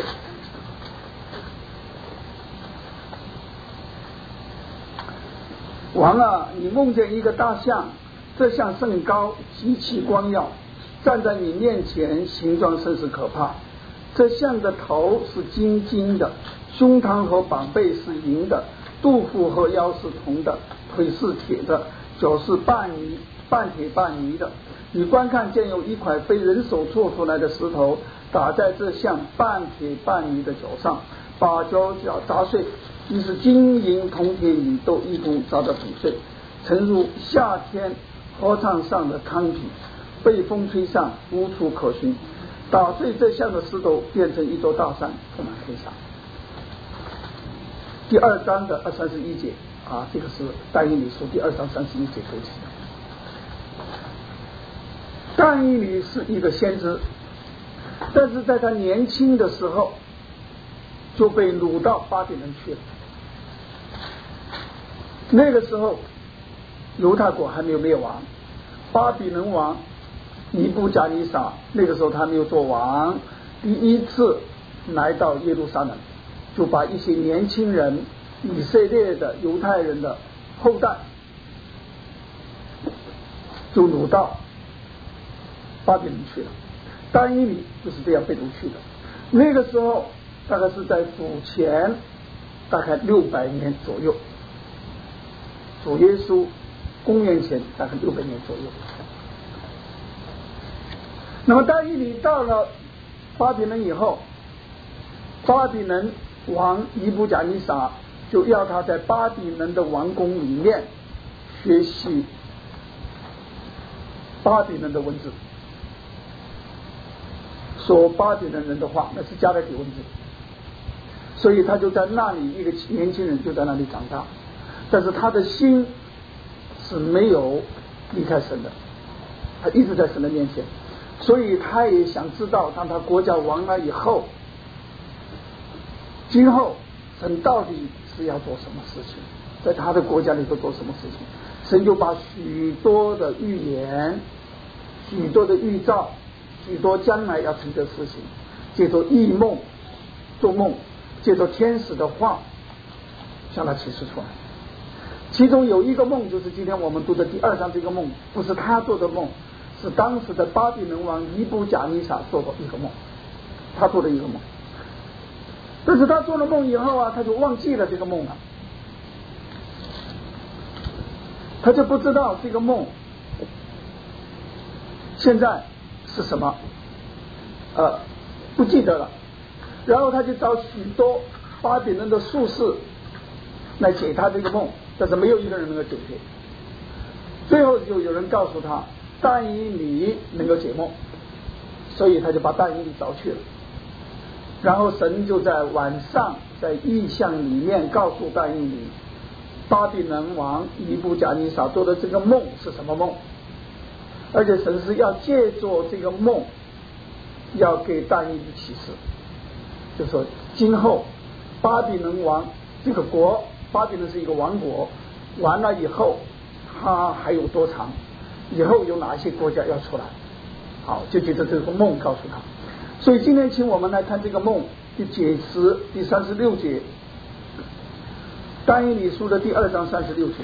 王啊，你梦见一个大象，这象甚高，极其光耀，站在你面前，形状甚是可怕。这象的头是金的，胸膛和膀背是银的，肚腹和腰是铜的，腿是铁的，脚是半铁半泥的。 你观看，见有一块非人手做出来的石头打在这像半铁半泥的脚上，把脚砸碎，于是金银铜铁铝都一同砸得粉碎，沉入夏天河场上的糠皮，被风吹散，无处可寻。打碎这像的石头，变成一座大山，充满天下。第2章的31节啊，这个是但以理书第2章31节读起的。但以理是一个先知，但是在他年轻的时候就被掳到巴比伦去了。那个时候犹太国还没有灭亡，巴比伦王尼布甲尼撒那个时候他没有做王，第一次来到耶路撒冷，就把一些年轻人以色列的犹太人的后代就掳到巴比伦去了。但以理就是这样被掳去的。那个时候大概是在主前大概600年左右，主耶稣公元前大概600年左右。那么但以理到了巴比伦以后，巴比伦王尼布甲尼撒就要他在巴比伦的王宫里面学习巴比伦的文字，说巴比伦人的话，那是加勒底文字。所以他就在那里，一个年轻人就在那里长大，但是他的心是没有离开神的，他一直在神的面前。所以他也想知道，当他国家亡了以后，今后神到底是要做什么事情，在他的国家里头做什么事情。神就把许多的预言、许多的预兆、许多将来要成的事情，借着异梦、做梦，借着天使的话向他启示出来。其中有一个梦，就是今天我们读的第2章这个梦，不是他做的梦，是当时的巴比伦王尼布甲尼撒做的一个梦，他做的一个梦。但是他做了梦以后啊，他就忘记了这个梦了，他就不知道这个梦现在是什么，不记得了。然后他就找许多巴比伦的术士来解他这个梦，但是没有一个人能够解决。最后就有人告诉他，但以理能够解梦，所以他就把但以理找去了。然后神就在晚上在异象里面告诉但以理，巴比伦王尼布甲尼撒做的这个梦是什么梦，而且神是要借着这个梦要给但以理启示，就说今后巴比伦王这个国，巴比伦是一个王国，完了以后它还有多长，以后有哪些国家要出来。好，就借着这个梦告诉他。所以今天请我们来看这个梦的解释，第36节，但以理书的第2章36节。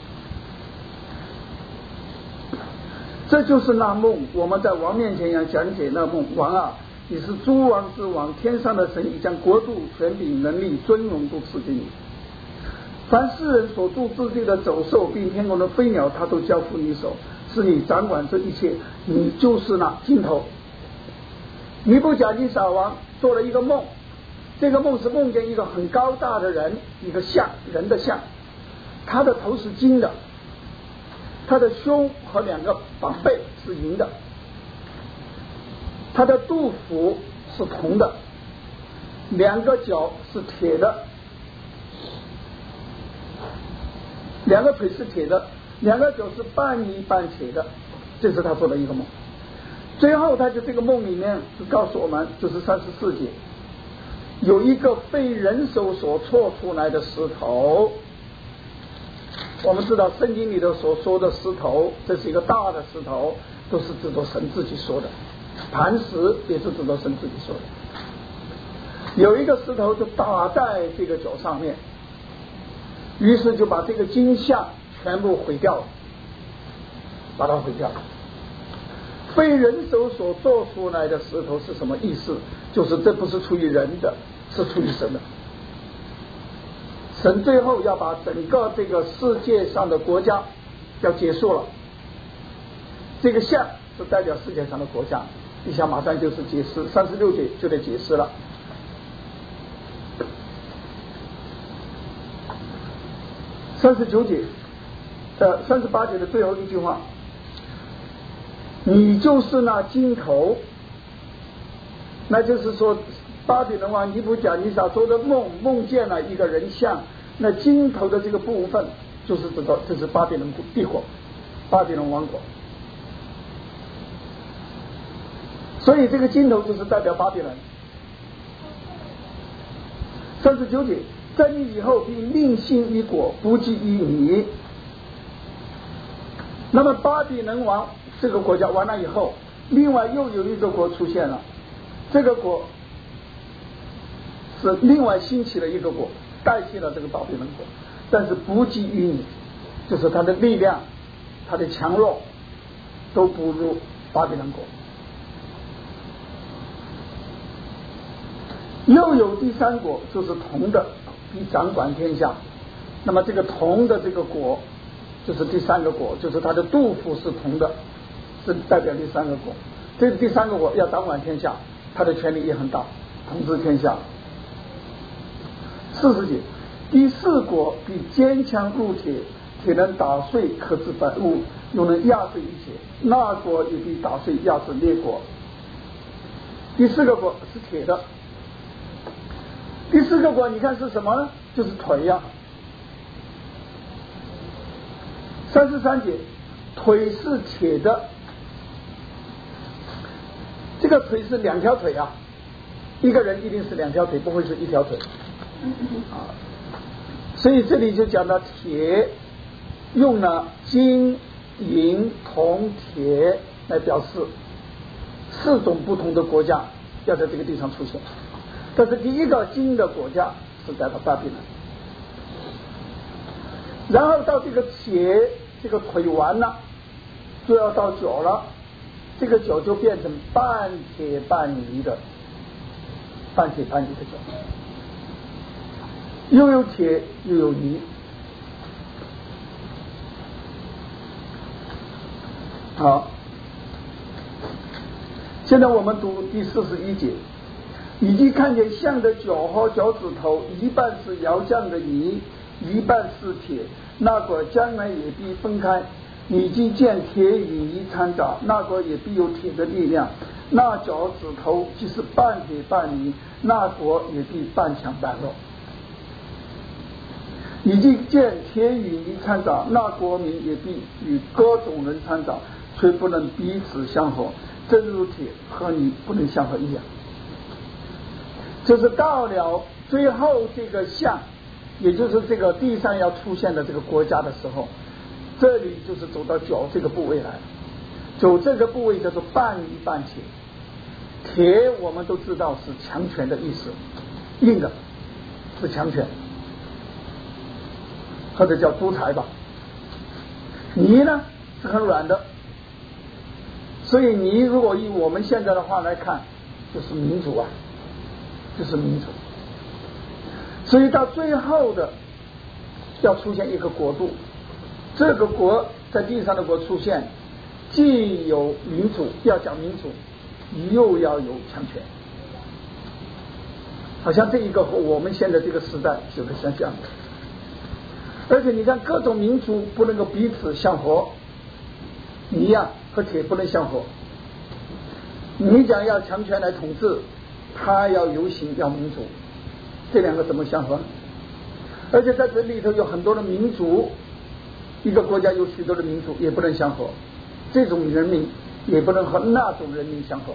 这就是那梦，我们在王面前要讲解那梦。王啊，你是诸王之王，天上的神已将国度、权柄、能力、尊荣都赐给你。凡世人所住之地的走兽，并天空的飞鸟，他都交付你手，是你掌管这一切，你就是那尽头。尼布甲尼撒王做了一个梦，这个梦是梦见一个很高大的人，一个像人的像，他的头是金的，他的胸和2个膀背是银的，他的肚腹是铜的，2个脚是铁的，2个腿是铁的，2个脚是半泥半铁的。这是他做的一个梦。最后他就这个梦里面就告诉我们，就是34节，有一个被人手所错出来的石头。我们知道圣经里头所说的石头，这是一个大的石头，都是指着神自己说的，磐石也是指着神自己说的。有一个石头就打在这个脚上面，于是就把这个金像全部毁掉了，把它毁掉了。非人手所做出来的石头是什么意思？就是这不是出于人的，是出于神的。神最后要把整个这个世界上的国家要结束了，这个像是代表世界上的国家。以下马上就是解释36节就得解释了。39节38节的最后一句话，你就是那金头，那就是说巴比伦王尼布甲尼撒做的梦见了一个人像，那金头的这个部分就是这是巴比伦帝国，巴比伦王国。所以这个金头就是代表巴比伦。39节，在你以后必另兴一国，不及于你。那么巴比伦王这个国家完了以后，另外又有一个国出现了，这个国是另外兴起了一个国，代替了这个巴比伦国，但是不及于你，就是它的力量它的强弱都不如巴比伦国。又有第三国，就是铜的，必掌管天下。那么这个铜的这个国就是第三个国，就是它的肚腹是铜的，是代表第三个国。这第三个国要掌管天下，它的权力也很大，统治天下。40节，第四国必坚强如铁，铁能打碎可治百物，又能压碎一切，那国也必打碎压制列国。第四个国是铁的。第四个国你看是什么呢？就是腿呀。33节，腿是铁的，这个腿是两条腿啊，一个人一定是两条腿，不会是一条腿啊。所以这里就讲到铁用了金银铜铁来表示4种不同的国家要在这个地上出现。但是第一个金的国家是代表巴比伦，然后到这个铁这个腿完了，就要到脚了，这个脚就变成半铁半泥的脚，又有铁又有泥。好，现在我们读第41节，已经看见象的脚和脚趾头，一半是窑匠的泥，一半是铁，那国将来也必分开。你既见铁与泥掺杂，那国也必有铁的力量。那脚趾头即是半铁半泥，那国也必半强半弱。你既见铁与泥掺杂，那国民也必与各种人掺杂，却不能彼此相合，正如铁和泥不能相合一样。就是到了最后这个象，也就是这个地上要出现的这个国家的时候，这里就是走到脚这个部位来了。走这个部位叫做半泥半铁。铁我们都知道是强权的意思，硬的是强权，或者叫独裁吧。泥呢是很软的，所以泥如果以我们现在的话来看，就是民主啊，就是民主。所以到最后的要出现一个国度，这个国在地上的国出现，既有民主，要讲民主，又要有强权，好像这一个和我们现在这个时代有个相像的。而且你看各种民族不能够彼此相合，泥啊和铁不能相合。你讲要强权来统治，他要游行要民主，这两个怎么相合？而且在这里头有很多的民族，一个国家有许多的民族也不能相合，这种人民也不能和那种人民相合。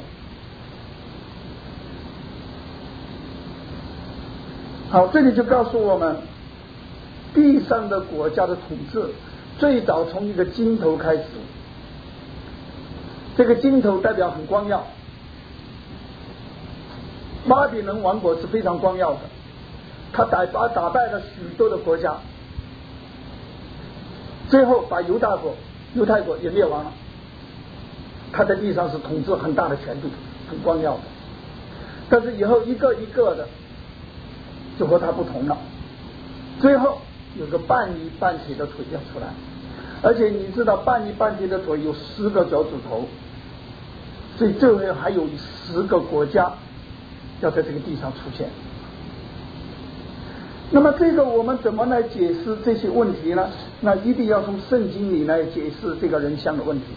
好，这里就告诉我们地上的国家的统治最早从一个金头开始，这个金头代表很光耀，巴比伦王国是非常光耀的，他打败了许多的国家，最后把犹太国也灭亡了。他在地上是统治很大的权力，很光耀的，但是以后一个一个的就和他不同了，最后有个半泥半铁的腿要出来，而且你知道半泥半铁的腿有10个脚趾头， 所以最后还有10个国家要在这个地上出现。那么这个我们怎么来解释这些问题呢？那一定要从圣经里来解释这个人像的问题。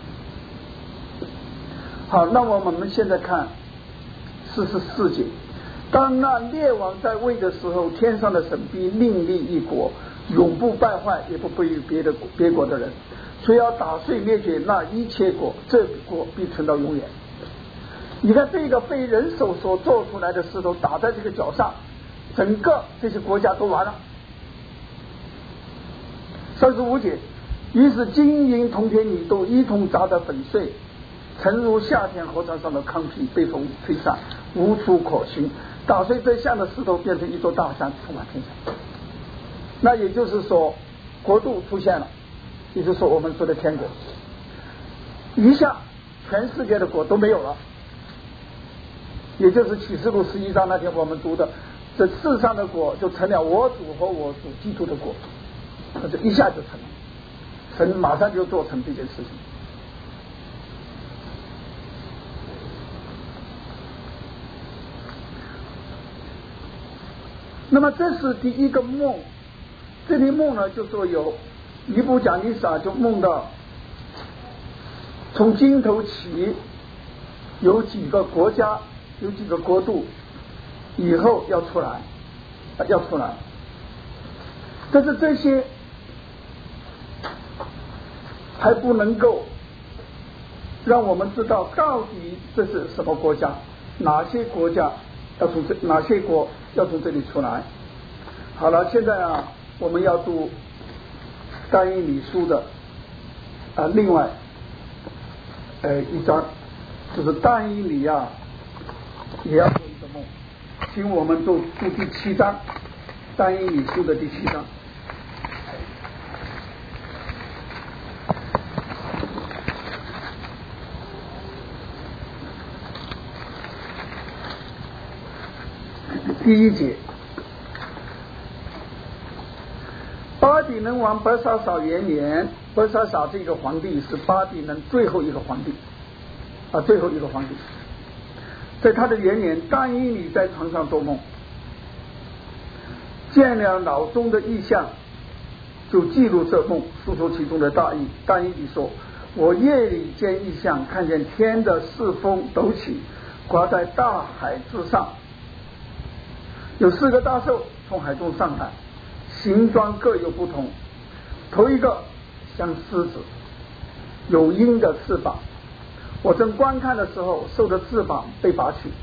好，那么我们现在看44节，当那列王在位的时候，天上的神必另立一国，永不败坏，也不归于别国的人，所以要打碎灭绝那一切国，这国必存到永远。你看这个被人手所做出来的石头打在这个脚上，整个这些国家都完了。35节，于是金银铜铁你都一同砸得粉碎，诚如夏天河床上的糠皮被风吹散，无处可寻。打碎这像的石头，变成一座大山，充满天下。那也就是说，国度出现了，也就是说我们说的天国，一下全世界的国都没有了。也就是启示录11章那天我们读的，这世上的国就成了我主和我主基督的国，那就一下就成了，神马上就做成这件事情。那么这是第一个梦，这里梦呢就说有尼布甲尼撒就梦到从经头起有几个国家有几个国度以后要出来，但是这些还不能够让我们知道到底这是什么国家，哪些国家哪些国要从这里出来。好了，现在我们要读但以理书的另外一章，就是但以理也要做一个梦，请我们读第7章，但以理书的第7章。第1节，巴比伦王伯沙撒元年，伯沙撒这个皇帝是巴比伦最后一个皇帝，在他的元年，但以理在床上做梦，见了脑中的异象，就记录这梦，述说其中的大意。但以理说：我夜里见异象，看见天的四风陡起，刮在大海之上，有4个大兽从海中上来，形状各有不同。头一个像狮子，有鹰的翅膀。我正观看的时候，兽的翅膀被拔去。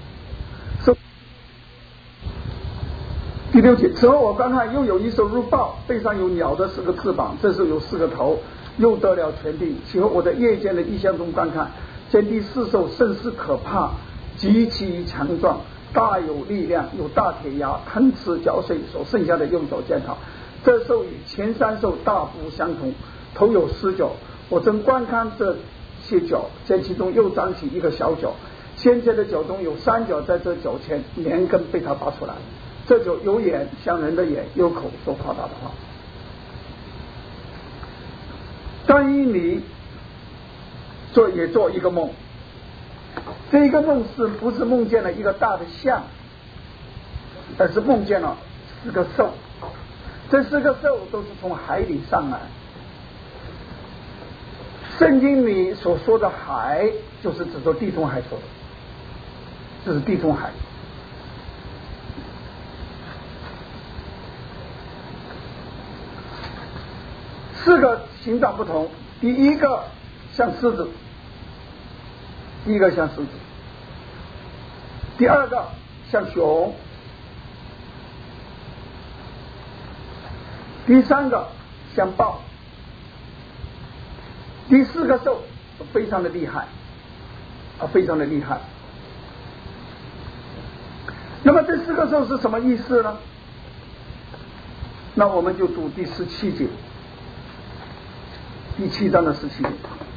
第6节，此后我观看，又有一兽如豹，背上有鸟的4个翅膀，这兽有4个头，又得了权柄。其后我在夜间的异象中观看，见第4兽甚是可怕，极其强壮，大有力量，有大铁牙，吞吃嚼碎所剩下的右手剑桃。这兽与前3兽大不相同，头有10角。我正观看这些角，见其中又长起一个小角，先前的角中有3角，在这角前连根被他拔出来。这角有眼像人的眼，有口说夸大的话。但以理也做一个梦，这一个梦不是梦见了一个大的象，而是梦见了4个兽，这4个兽都是从海里上来。圣经里所说的海，就是指着地中海说的，这是地中海。4个形状不同，第一个像狮子，第2个像熊，第3个像豹，第4个兽非常的厉害，那么这4个兽是什么意思呢？那我们就读第17节，第7章的17节。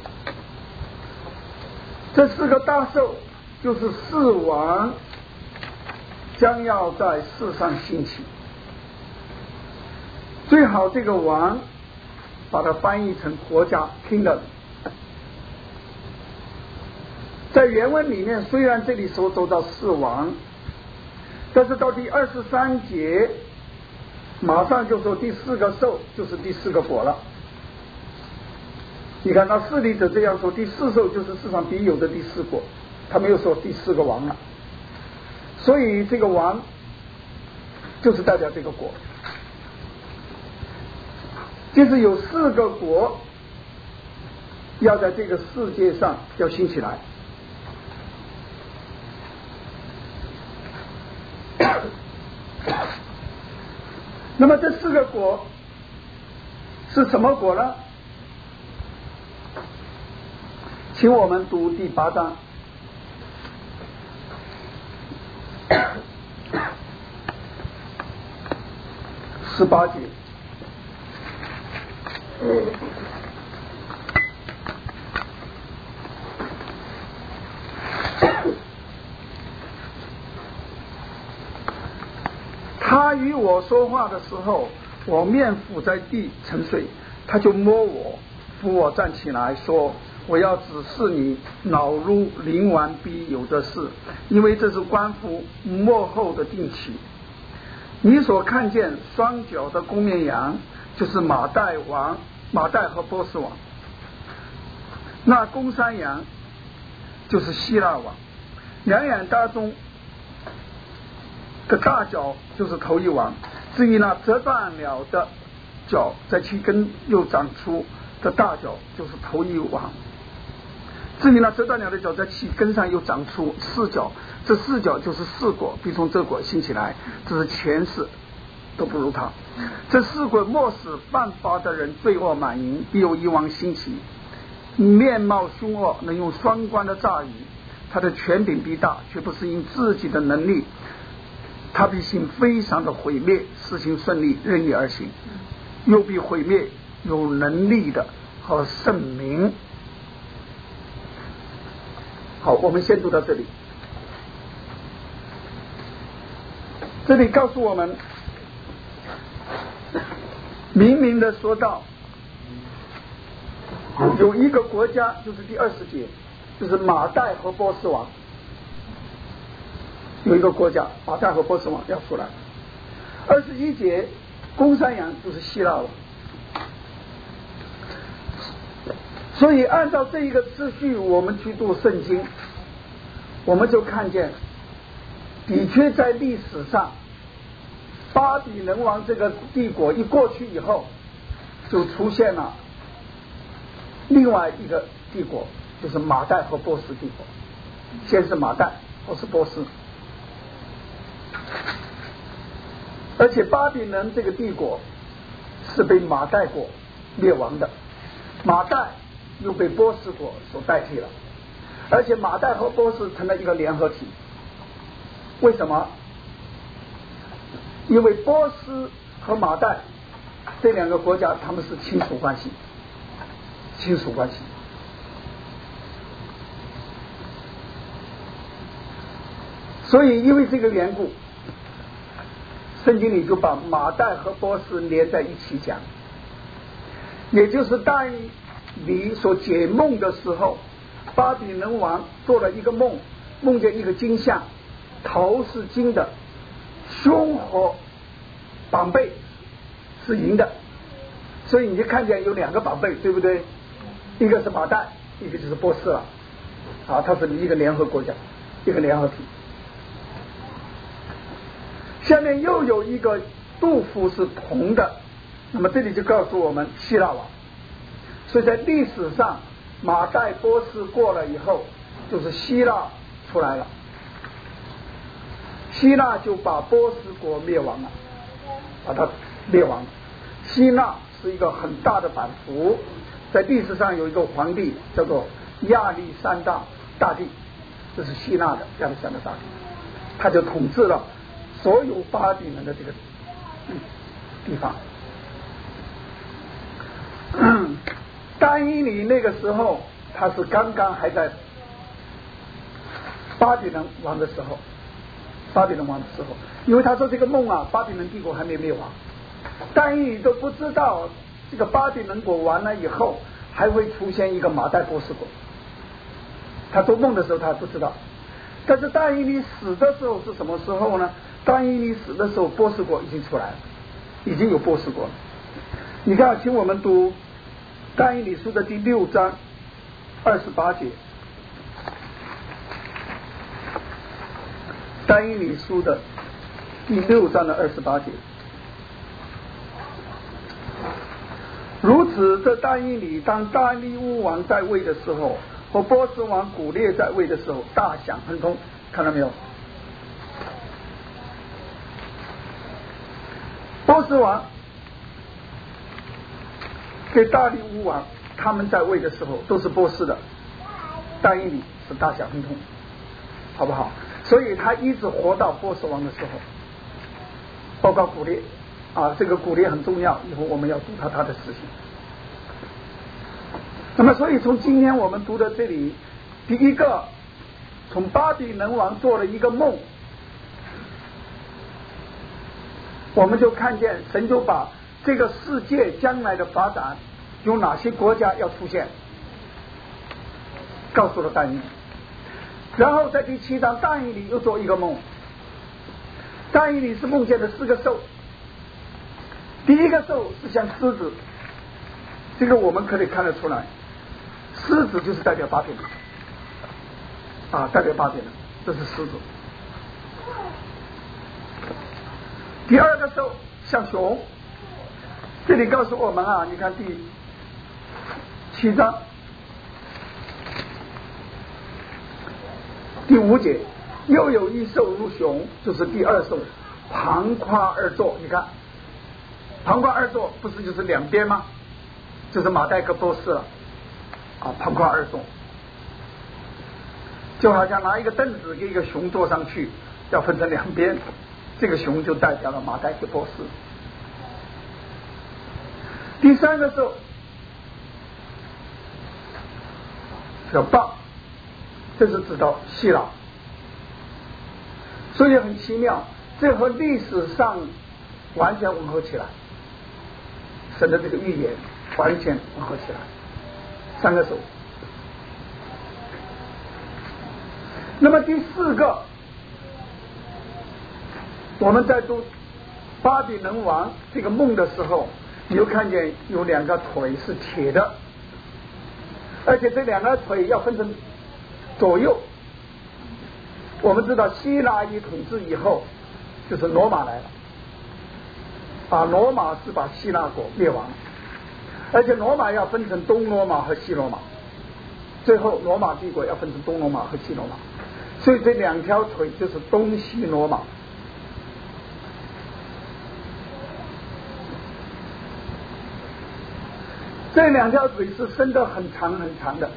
这4个大兽就是4王将要在世上兴起，最好这个王把它翻译成国家 kingdom。 在原文里面虽然这里说走到4王，但是到第23节马上就说第4个兽就是第4个国了。你看那释利者这样说，第4兽就是世上必有的第4国，他没有说第4个王了。所以这个王就是代表这个国，就是有4个国要在这个世界上要兴起来。那么这4个国是什么国呢？请我们读第8章18节。他与我说话的时候，我面伏在地沉睡，他就摸我，扶我站起来，说：我要指示你恼怒临完必有的事，因为这是关乎末后的定期。你所看见双脚的公绵羊，就是马代王、马代和波斯王；那公山羊就是希腊王。两眼当中的大角就是头一王。至于那折断了的角在其根又长出的大角，就是头一王。至于那折断了的角在其根上又长出4角，这4角就是4国，必从这国兴起来，这是前世都不如他。这4国末使犯法的人罪恶满盈，必有一王兴起，面貌凶恶，能用双关的诈语，他的权柄必大，却不是因自己的能力，他必行非常的毁灭，事情顺利，任意而行，又必毁灭有能力的和圣明。好，我们先读到这里。这里告诉我们，明明的说到有一个国家，就是第20节，就是马代和波斯王，有一个国家马代和波斯王要出来。21节公山羊就是希腊王。所以按照这一个次序我们去读圣经，我们就看见的确在历史上巴比伦王这个帝国一过去以后，就出现了另外一个帝国，就是马代和波斯帝国。先是马代，后是波斯。而且巴比伦这个帝国是被马代国灭亡的，马代又被波斯国所代替了，而且马代和波斯成了一个联合体。为什么？因为波斯和马代这2个国家他们是亲属关系，亲属关系。所以因为这个缘故，圣经里就把马代和波斯连在一起讲，也就是但以理所解梦的时候，巴比伦王做了一个梦，梦见一个金像，头是金的，胸和膀背是银的，所以你就看见有2个膀背，对不对？一个是马代，一个就是波斯了，它是一个联合国家，一个联合体。下面又有一个杜甫是铜的，那么这里就告诉我们希腊王。所以在历史上马代波斯过了以后，就是希腊出来了，希腊就把波斯国灭亡了，把它灭亡了。希腊是一个很大的版图，在历史上有一个皇帝叫做亚历山大大帝，这是希腊的亚历山大大帝，他就统治了所有巴比伦的这个地方。但以理那个时候他是刚刚还在巴比伦王的时候，因为他说这个梦巴比伦帝国还没灭亡，但以理都不知道这个巴比伦国完了以后还会出现一个马代波斯国， 他做梦的时候他还不知道。但是但以理死的时候是什么时候呢？但以理死的时候，波斯国已经出来了，已经有波斯国了。你看，请我们读但以理书的第6章28节。但以理书的第6章的28节。如此，这但以理当大利乌王在位的时候，和波斯王古列在位的时候，大享亨通。看到没有？波斯王给大利乌王他们在位的时候都是波斯的，但以理是大享亨通，好不好？所以他一直活到波斯王的时候，包括古列啊，这个古列很重要，以后我们要读他的事情。那么，所以从今天我们读的这里，第一个，从巴比伦王做了一个梦，我们就看见神就把这个世界将来的发展有哪些国家要出现，告诉了但以理。然后在第7章，但以理又做一个梦，但以理是梦见的4个兽，第一个兽是像狮子，这个我们可以看得出来，狮子就是代表巴比伦啊，代表巴比伦，这是狮子。第二个兽像熊，这里告诉我们啊，你看第7章第5节，又有一兽如熊，就是第2兽，旁跨而坐。你看旁跨而坐不是就是两边吗？就是马代克波斯了啊，旁跨而坐，就好像拿一个凳子给一个熊坐上去，要分成两边，这个熊就代表了马代克波斯。第3个兽叫蚌，这是指到希腊，所以很奇妙，这和历史上完全吻合起来，神的这个预言完全吻合起来。3个手。那么第4个，我们在读巴比伦王这个梦的时候，你就看见有2个腿是铁的，而且这2个腿要分成左右。我们知道希腊一统治以后，就是罗马来了，罗马是把希腊国灭亡，而且罗马要分成东罗马和西罗马，最后罗马帝国要分成东罗马和西罗马，所以这2条腿就是东西罗马。这2条腿是伸得很长很长的，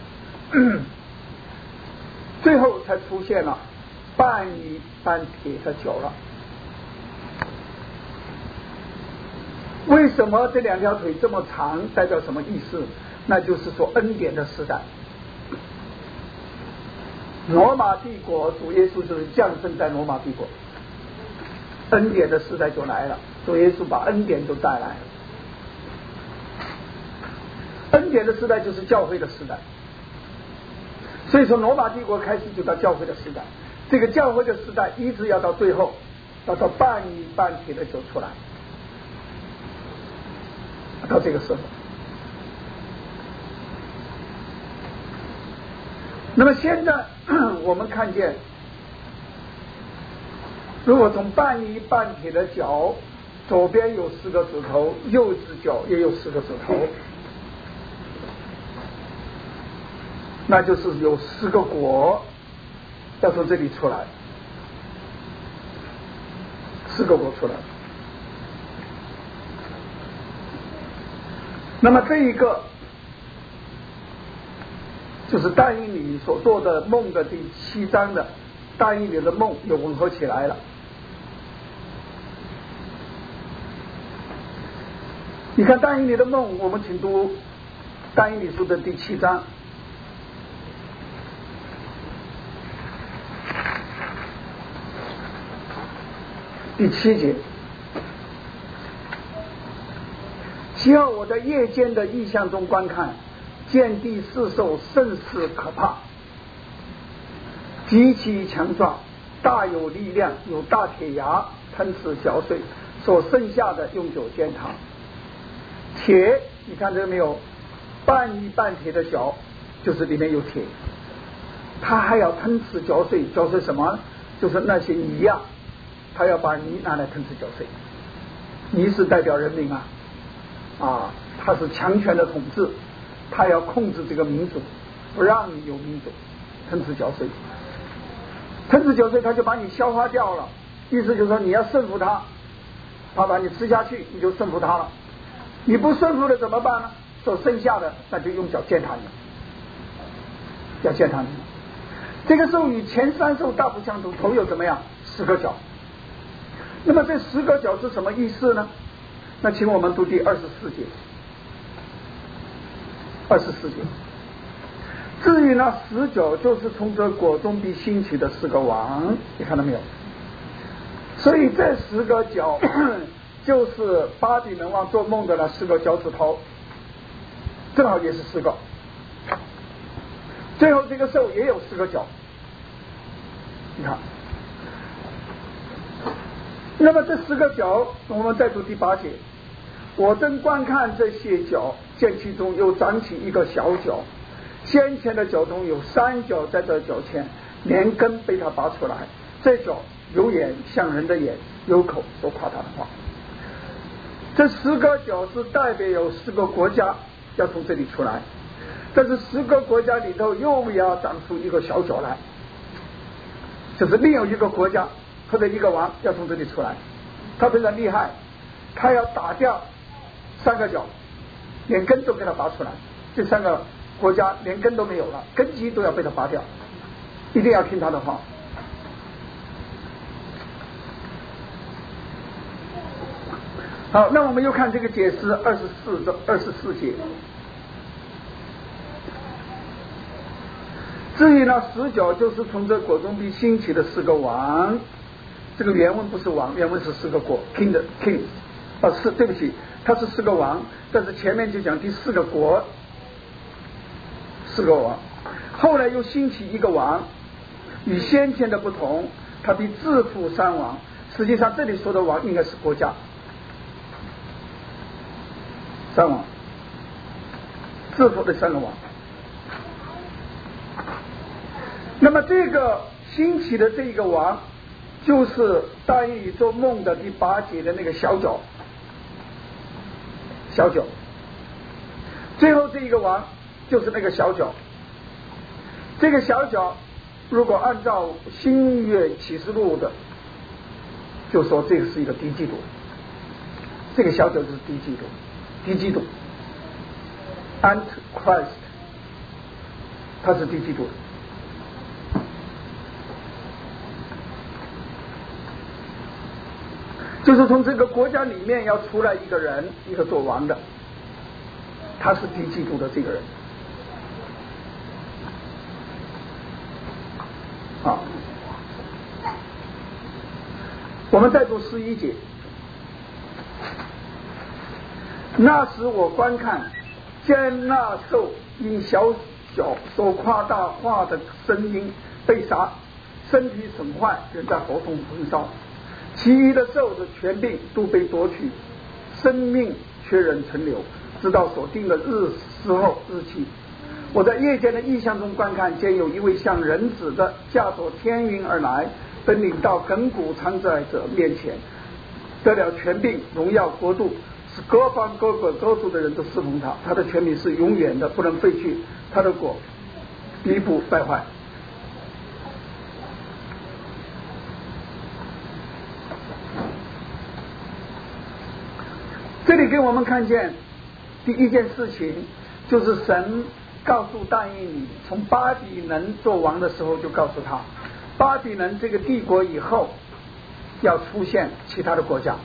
最后才出现了半泥半铁的脚了。为什么这2条腿这么长？代表什么意思？那就是说恩典的时代。罗马帝国主耶稣就是降生在罗马帝国，恩典的时代就来了，主耶稣把恩典就带来了。恩典的时代就是教会的时代，所以从罗马帝国开始就到教会的时代，这个教会的时代一直要到最后，要到半泥半铁的走出来，到这个时候。那么现在我们看见，如果从半泥半铁的脚，左边有4个指头，右只脚也有4个指头，那就是有4个国要从这里出来，4个国出来。那么这一个就是但以理所做的梦的第7章的但以理的梦又吻合起来了。你看但以理的梦，我们请读但以理书的第7章第7节。其后我在夜间的异象中观看，见第4兽甚是可怕， 极其强壮，大有力量，有大铁牙，喷吃嚼碎，所剩下的用酒煎汤。铁，你看这个没有？半泥半铁的脚，就是里面有铁。他还要吞吃嚼碎，嚼碎什么？就是那些泥呀，他要把泥拿来吞吃嚼碎。泥是代表人民啊，他是强权的统治，他要控制这个民族，不让你有民主，吞吃嚼碎。吞吃嚼碎，他就把你消化掉了，意思就是说你要顺服他，他把你吃下去，你就顺服他了。你不顺服了怎么办呢？所剩下的那就用脚践踏你，要践踏你。这个兽与前3兽大不相同，头有怎么样？10个角。那么这10个角是什么意思呢？那请我们读第24节。24节。至于那10角，就是从这国中必兴起的10个王，你看到没有？所以这10个角就是巴比伦王做梦的那10个脚趾头，正好也是10个。最后这个兽也有10个角，你看。那么这10个角，我们再读第8节。我正观看这些角，见其中又长起一个小角，先前的角中有3角在这角前，连根被他拔出来。这角有眼像人的眼，有口说夸他的话。这10个角是代表有10个国家要从这里出来，但是10个国家里头又要长出一个小角来，就是另有一个国家或者一个王要从这里出来。他非常厉害，他要打掉3个角，连根都给他拔出来。这3个国家连根都没有了，根基都要被他拔掉，一定要听他的话。好，那我们又看这个解释24节。至于那10角，就是从这国中必兴起的10个王。这个原文不是王，原文是10个国 ，king 是对不起，它是10个王，但是前面就讲第4个国，4个王。后来又兴起一个王，与先前的不同，他必自负3王。实际上这里说的王应该是国家，3王，自负的3个王。那么这个兴起的这一个王，就是但以理做梦的第8节的那个小角，最后这一个王就是那个小角。这个小角如果按照新约启示录的，就说这个是一个敌基督，这个小角就是敌基督 Antichrist， 他是敌基督。就是从这个国家里面要出来一个人，一个做王的，他是敌基督的这个人。好，我们再读11节。那时我观看，见那兽因小小所夸大话的声音被杀，身体损坏，人在火中焚烧。其余的兽的权柄都被夺去，生命却仍存留，直到所定的日期。我在夜间的异象中观看，见有一位像人子的驾着天云而来，奔领到亘古常在者面前，得了权柄、荣耀、国度，使各方各国各族的人都侍奉他。他的权柄是永远的，不能废去，他的国必不败坏。这里给我们看见第一件事情，就是神告诉但以理，从巴比伦做王的时候就告诉他，巴比伦这个帝国以后要出现其他的国家，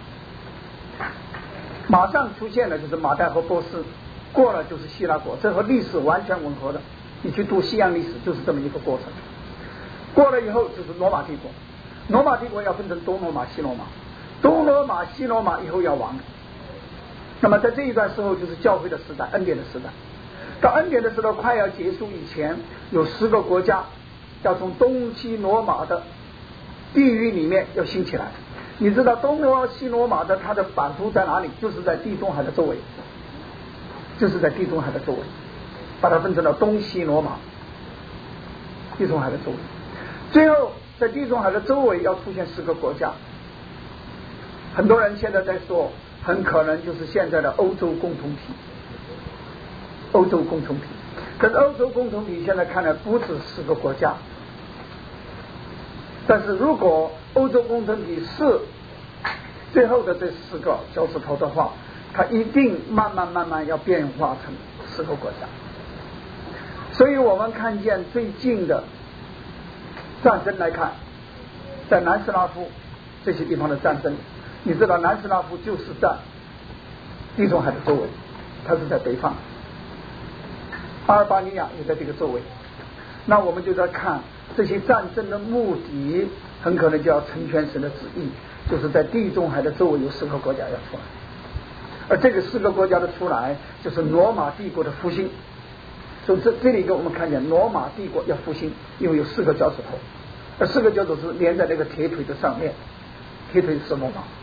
马上出现的就是马代和波斯，过了就是希腊国，这和历史完全吻合的。你去读西洋历史就是这么一个过程。过了以后就是罗马帝国，罗马帝国要分成东罗马、西罗马，东罗马、西罗马以后要亡。那么在这一段时候就是教会的时代，恩典的时代。到恩典的时代快要结束以前，有10个国家要从东西罗马的地域里面要兴起来。你知道东罗西罗马的它的版图在哪里？就是在地中海的周围，就是在地中海的周围，把它分成了东西罗马，地中海的周围。最后在地中海的周围要出现4个国家，很多人现在在说很可能就是现在的欧洲共同体，欧洲共同体。可是欧洲共同体现在看来不止4个国家，但是如果欧洲共同体是最后的这4个脚趾头的话，它一定慢慢要变化成4个国家。所以我们看见最近的战争来看，在南斯拉夫这些地方的战争，你知道南斯拉夫就是在地中海的周围，它是在北方，阿尔巴尼亚也在这个周围。那我们就在看这些战争的目的，很可能就要成全神的旨意，就是在地中海的周围有4个国家要出来，而这个4个国家的出来就是罗马帝国的复兴。所以这里给我们看见罗马帝国要复兴，因为有4个脚趾头，而4个脚趾头是连在那个铁腿的上面，铁腿是罗马，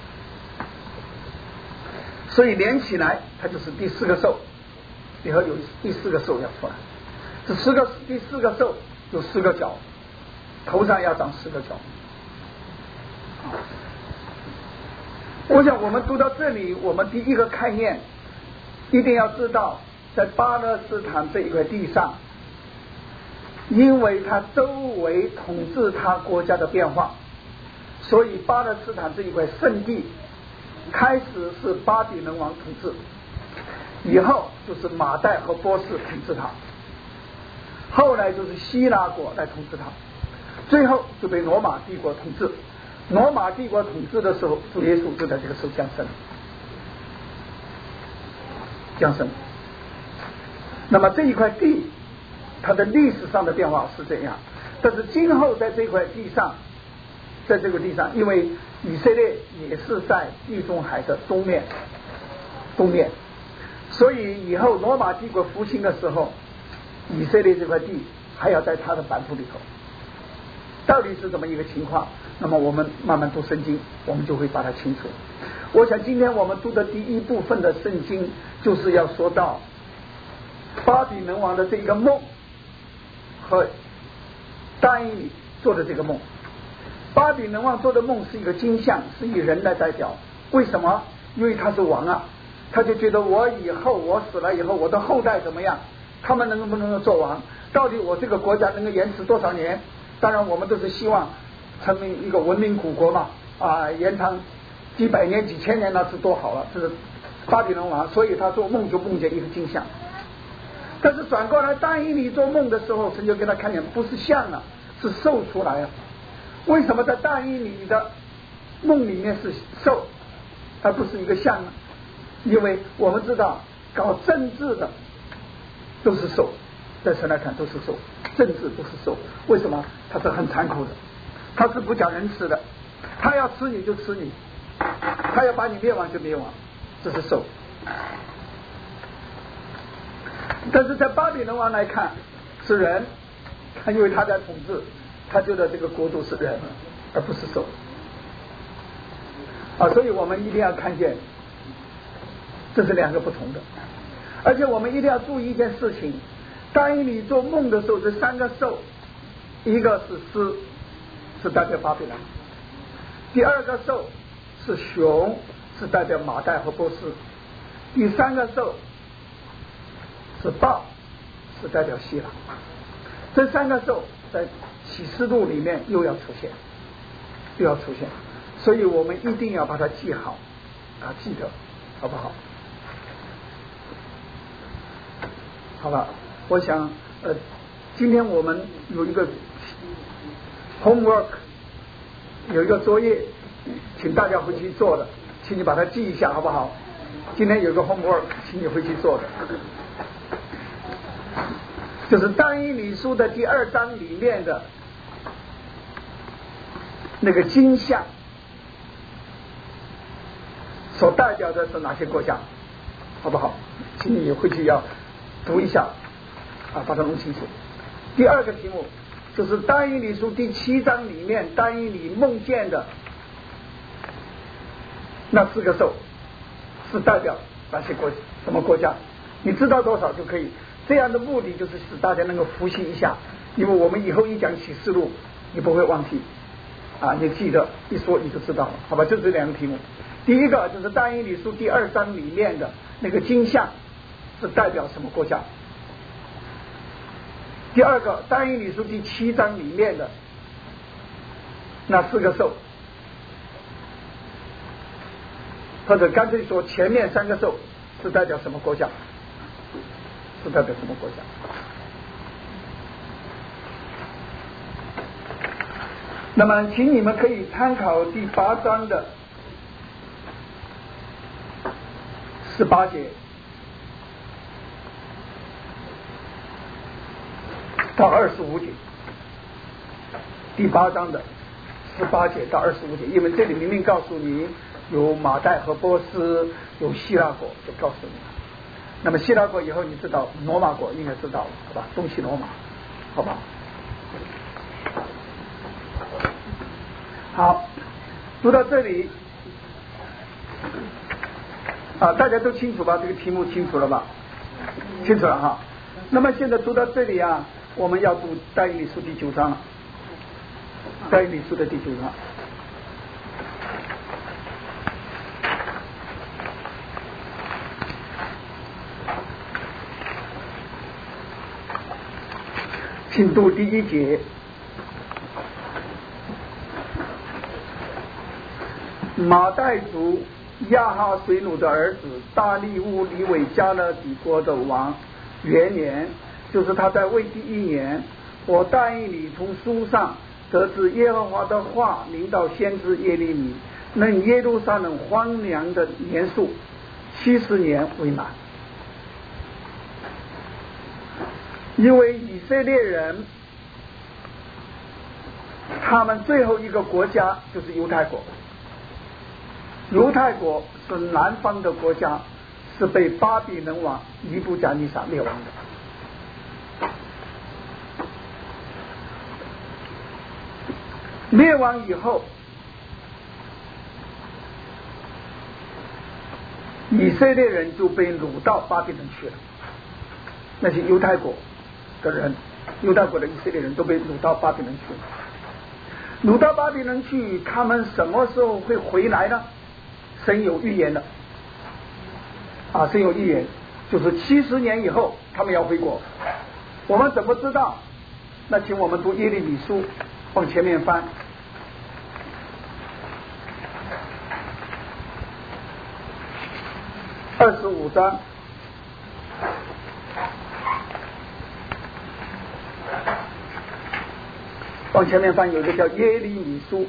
所以连起来它就是第4个兽，以后有第4个兽要出来。第4个兽有4个角，头上要长4个角。我想我们读到这里，我们第一个概念一定要知道，在巴勒斯坦这一块地上，因为它周围统治它国家的变化，所以巴勒斯坦这一块圣地开始是巴比伦王统治，以后就是马代和波斯统治它，后来就是希腊国来统治它，最后就被罗马帝国统治。罗马帝国统治的时候，主耶稣就在这个时候降生。那么这一块地它的历史上的变化是这样，但是今后在这块地上，在这个地上，因为以色列也是在地中海的东面，所以以后罗马帝国复兴的时候，以色列这块地还要在它的版图里头。到底是怎么一个情况？那么我们慢慢读圣经，我们就会把它清楚。我想今天我们读的第一部分的圣经，就是要说到巴比伦王的这个梦和但以理做的这个梦。巴比伦王做的梦是一个金像，是以人来代表。为什么？因为他是王啊，他就觉得我以后我死了以后，我的后代怎么样？他们能不能够做王？到底我这个国家能够延迟多少年？当然我们都是希望成为一个文明古国嘛，延长几百年几千年，那是多好了。这是巴比伦王，所以他做梦就梦见一个金像。但是转过来但以理做梦的时候，神就给他看见不是像了，是兽出来了。为什么在但以理的梦里面是兽而不是一个像呢？因为我们知道搞政治的都是兽，在神来看都是兽，政治都是兽。为什么？他是很残酷的，他是不讲仁慈的，他要吃你就吃你，他要把你灭亡就灭亡，这是兽。但是在巴比伦王来看是人，因为他在统治，他觉得这个国度是人而不是兽所以我们一定要看见这是2个不同的。而且我们一定要注意一件事情，但以理做梦的时候，这3个兽，一个是狮，是代表巴比伦；第2个兽是熊，是代表马代和波斯；第3个兽是豹，是代表希腊。这3个兽在启示录里面又要出现，所以我们一定要把它记好记得，好不好？好了，我想今天我们有一个 homework， 有一个作业，请大家回去做的，请你把它记一下，好不好？今天有个 homework， 请你回去做的，就是但以理书的第2章里面的那个金像所代表的是哪些国家，好不好？请你回去要读一下把它弄清楚。第2个题目， 就是但以理书第7章里面但以理梦见的那4个兽，是代表哪些什么国家？你知道多少就可以。这样的目的就是使大家能够复习一下，因为我们以后一讲启示录，你不会忘记啊，你记得一说你就知道了，好吧？就这2个题目。第一个就是但以理书第2章里面的那个金像是代表什么国家？第二个但以理书第7章里面的那4个兽，或者干脆说前面3个兽是代表什么国家？是代表什么国家？那么请你们可以参考第8章的18节到25节，第8章的18节到25节，因为这里明明告诉你有马代和波斯，有希腊国，就告诉你了。那么希腊国以后你知道，罗马国应该知道了，好吧？东西罗马，好吧？好，读到这里啊，大家都清楚吧？这个题目清楚了吧？清楚了哈。那么现在读到这里啊，我们要读但以理书第9章了。但以理书的第9章。请读第1节。马代族亚哈水努的儿子大利乌利为加勒底国的王元年，就是他在位第1年，我但以理从书上得知耶和华的话临到先知耶利米，能耶路撒冷荒凉的年数70年为满。因为以色列人他们最后一个国家就是犹太国，犹太国是南方的国家，是被巴比伦王尼布甲尼撒灭亡的。灭亡以后，以色列人就被掳到巴比伦去了。那些犹太国的人，犹太国的以色列人都被掳到巴比伦去了。掳到巴比伦去，他们什么时候会回来呢？神有预言的啊，神有预言，就是70年以后他们要回国。我们怎么知道？那请我们读耶利米书，往前面翻。25章。往前面翻有一个叫耶利米书，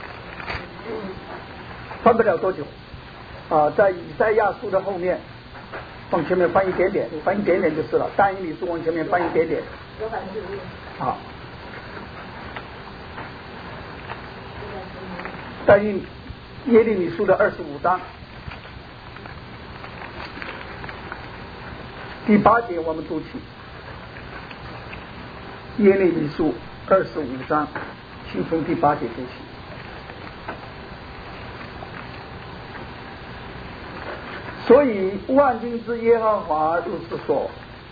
翻不了多久啊，在以赛亚书的后面，往前面翻一点点，翻一点点就是了。但以理书往前面翻一点点，好。但以耶利米书的25章第8节，我们读起。耶利米书25章，请从第8节读起。所以万军之耶和华如此说：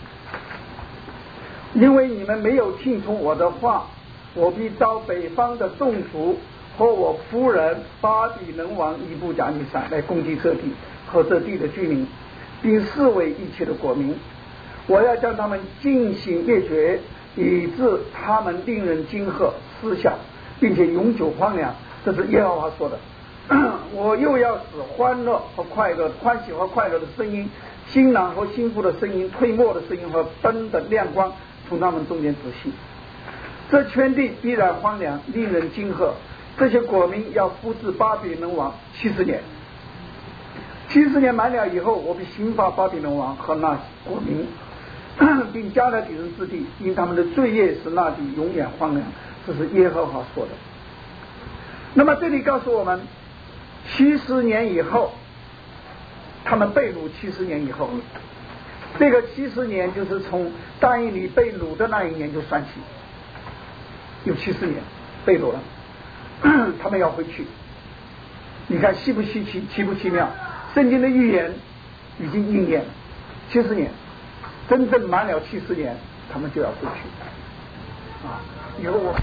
因为你们没有听从我的话，我必召北方的众族和我夫人巴比伦王尼布甲尼撒来攻击这地和这地的居民，并视为一切的国民。我要将他们进行灭绝，以致他们令人惊吓思想，并且永久荒凉。这是耶和华说的。我又要使欢乐和快乐、欢喜和快乐的声音、新郎和新妇的声音、退没的声音和灯的亮光从他们中间止息。这全地必然荒凉，令人惊吓。这些国民要复制巴比伦王70年。70年满了以后，我必刑罚巴比伦王和那国民，并加勒底人之地，因他们的罪业使那地永远荒凉。这是耶和华说的。那么这里告诉我们，70年以后，他们被掳70年以后，这个70年就是从但以理被掳的那一年就算起。 有70年被掳了，他们要回去。你看稀不稀奇，奇不奇妙？圣经的预言已经应验了，70年，真正满了70年，他们就要回去。啊，以后我。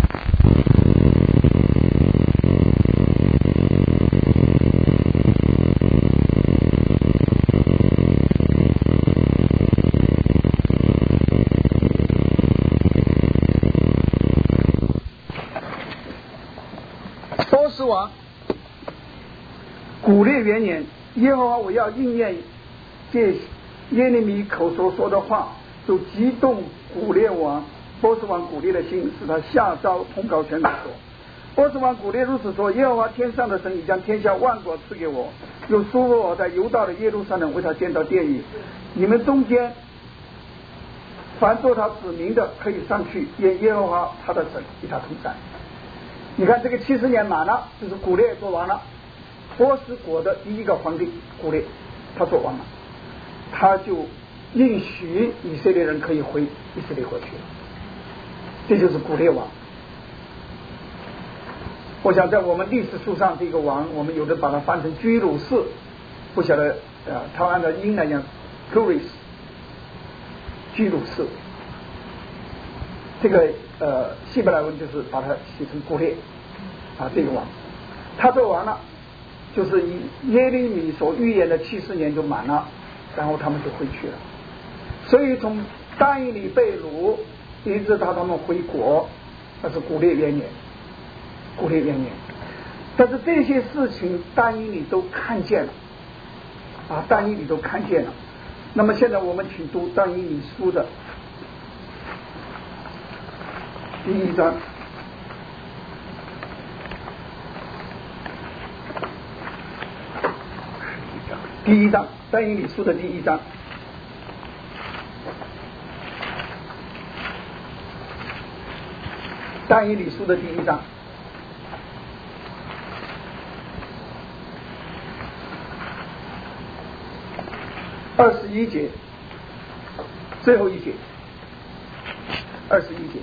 波斯王古列元年，耶和华我要应验借耶利米口所说的话，就激动古列王波斯王古列的心，使他下诏通告全国说：波斯王古列如此说，耶和华天上的神已将天下万国赐给我，又疏落我在犹大的耶路撒冷为他建造殿宇，你们中间凡做他子民的可以上去，愿耶和华他的神与他同在。你看这个70年满了，就是古列做完了，波斯国的第一个皇帝古列他做完了，他就应许以色列人可以回以色列国去了，这就是古列王。我想在我们历史书上这个王，我们有的把它翻成居鲁士，不晓得他按照音来讲 Curious 居鲁士，这个希伯来文就是把它写成古列啊，这个王他做完了，就是以耶利米所预言的70年就满了，然后他们就回去了。所以从但以理被掳一直到他们回国，那是古列元年，古列元年。但是这些事情但以理都看见了啊，但以理都看见了。那么现在我们请读但以理书的第1章。第1章，但以理书的第1章。但以理书的第1章。21节，最后一节，21节。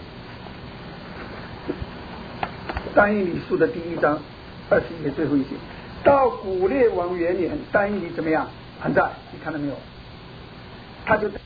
但以理书的第1章21节最后一节，到古列王元年，但以理怎么样？还在，你看到没有？他就在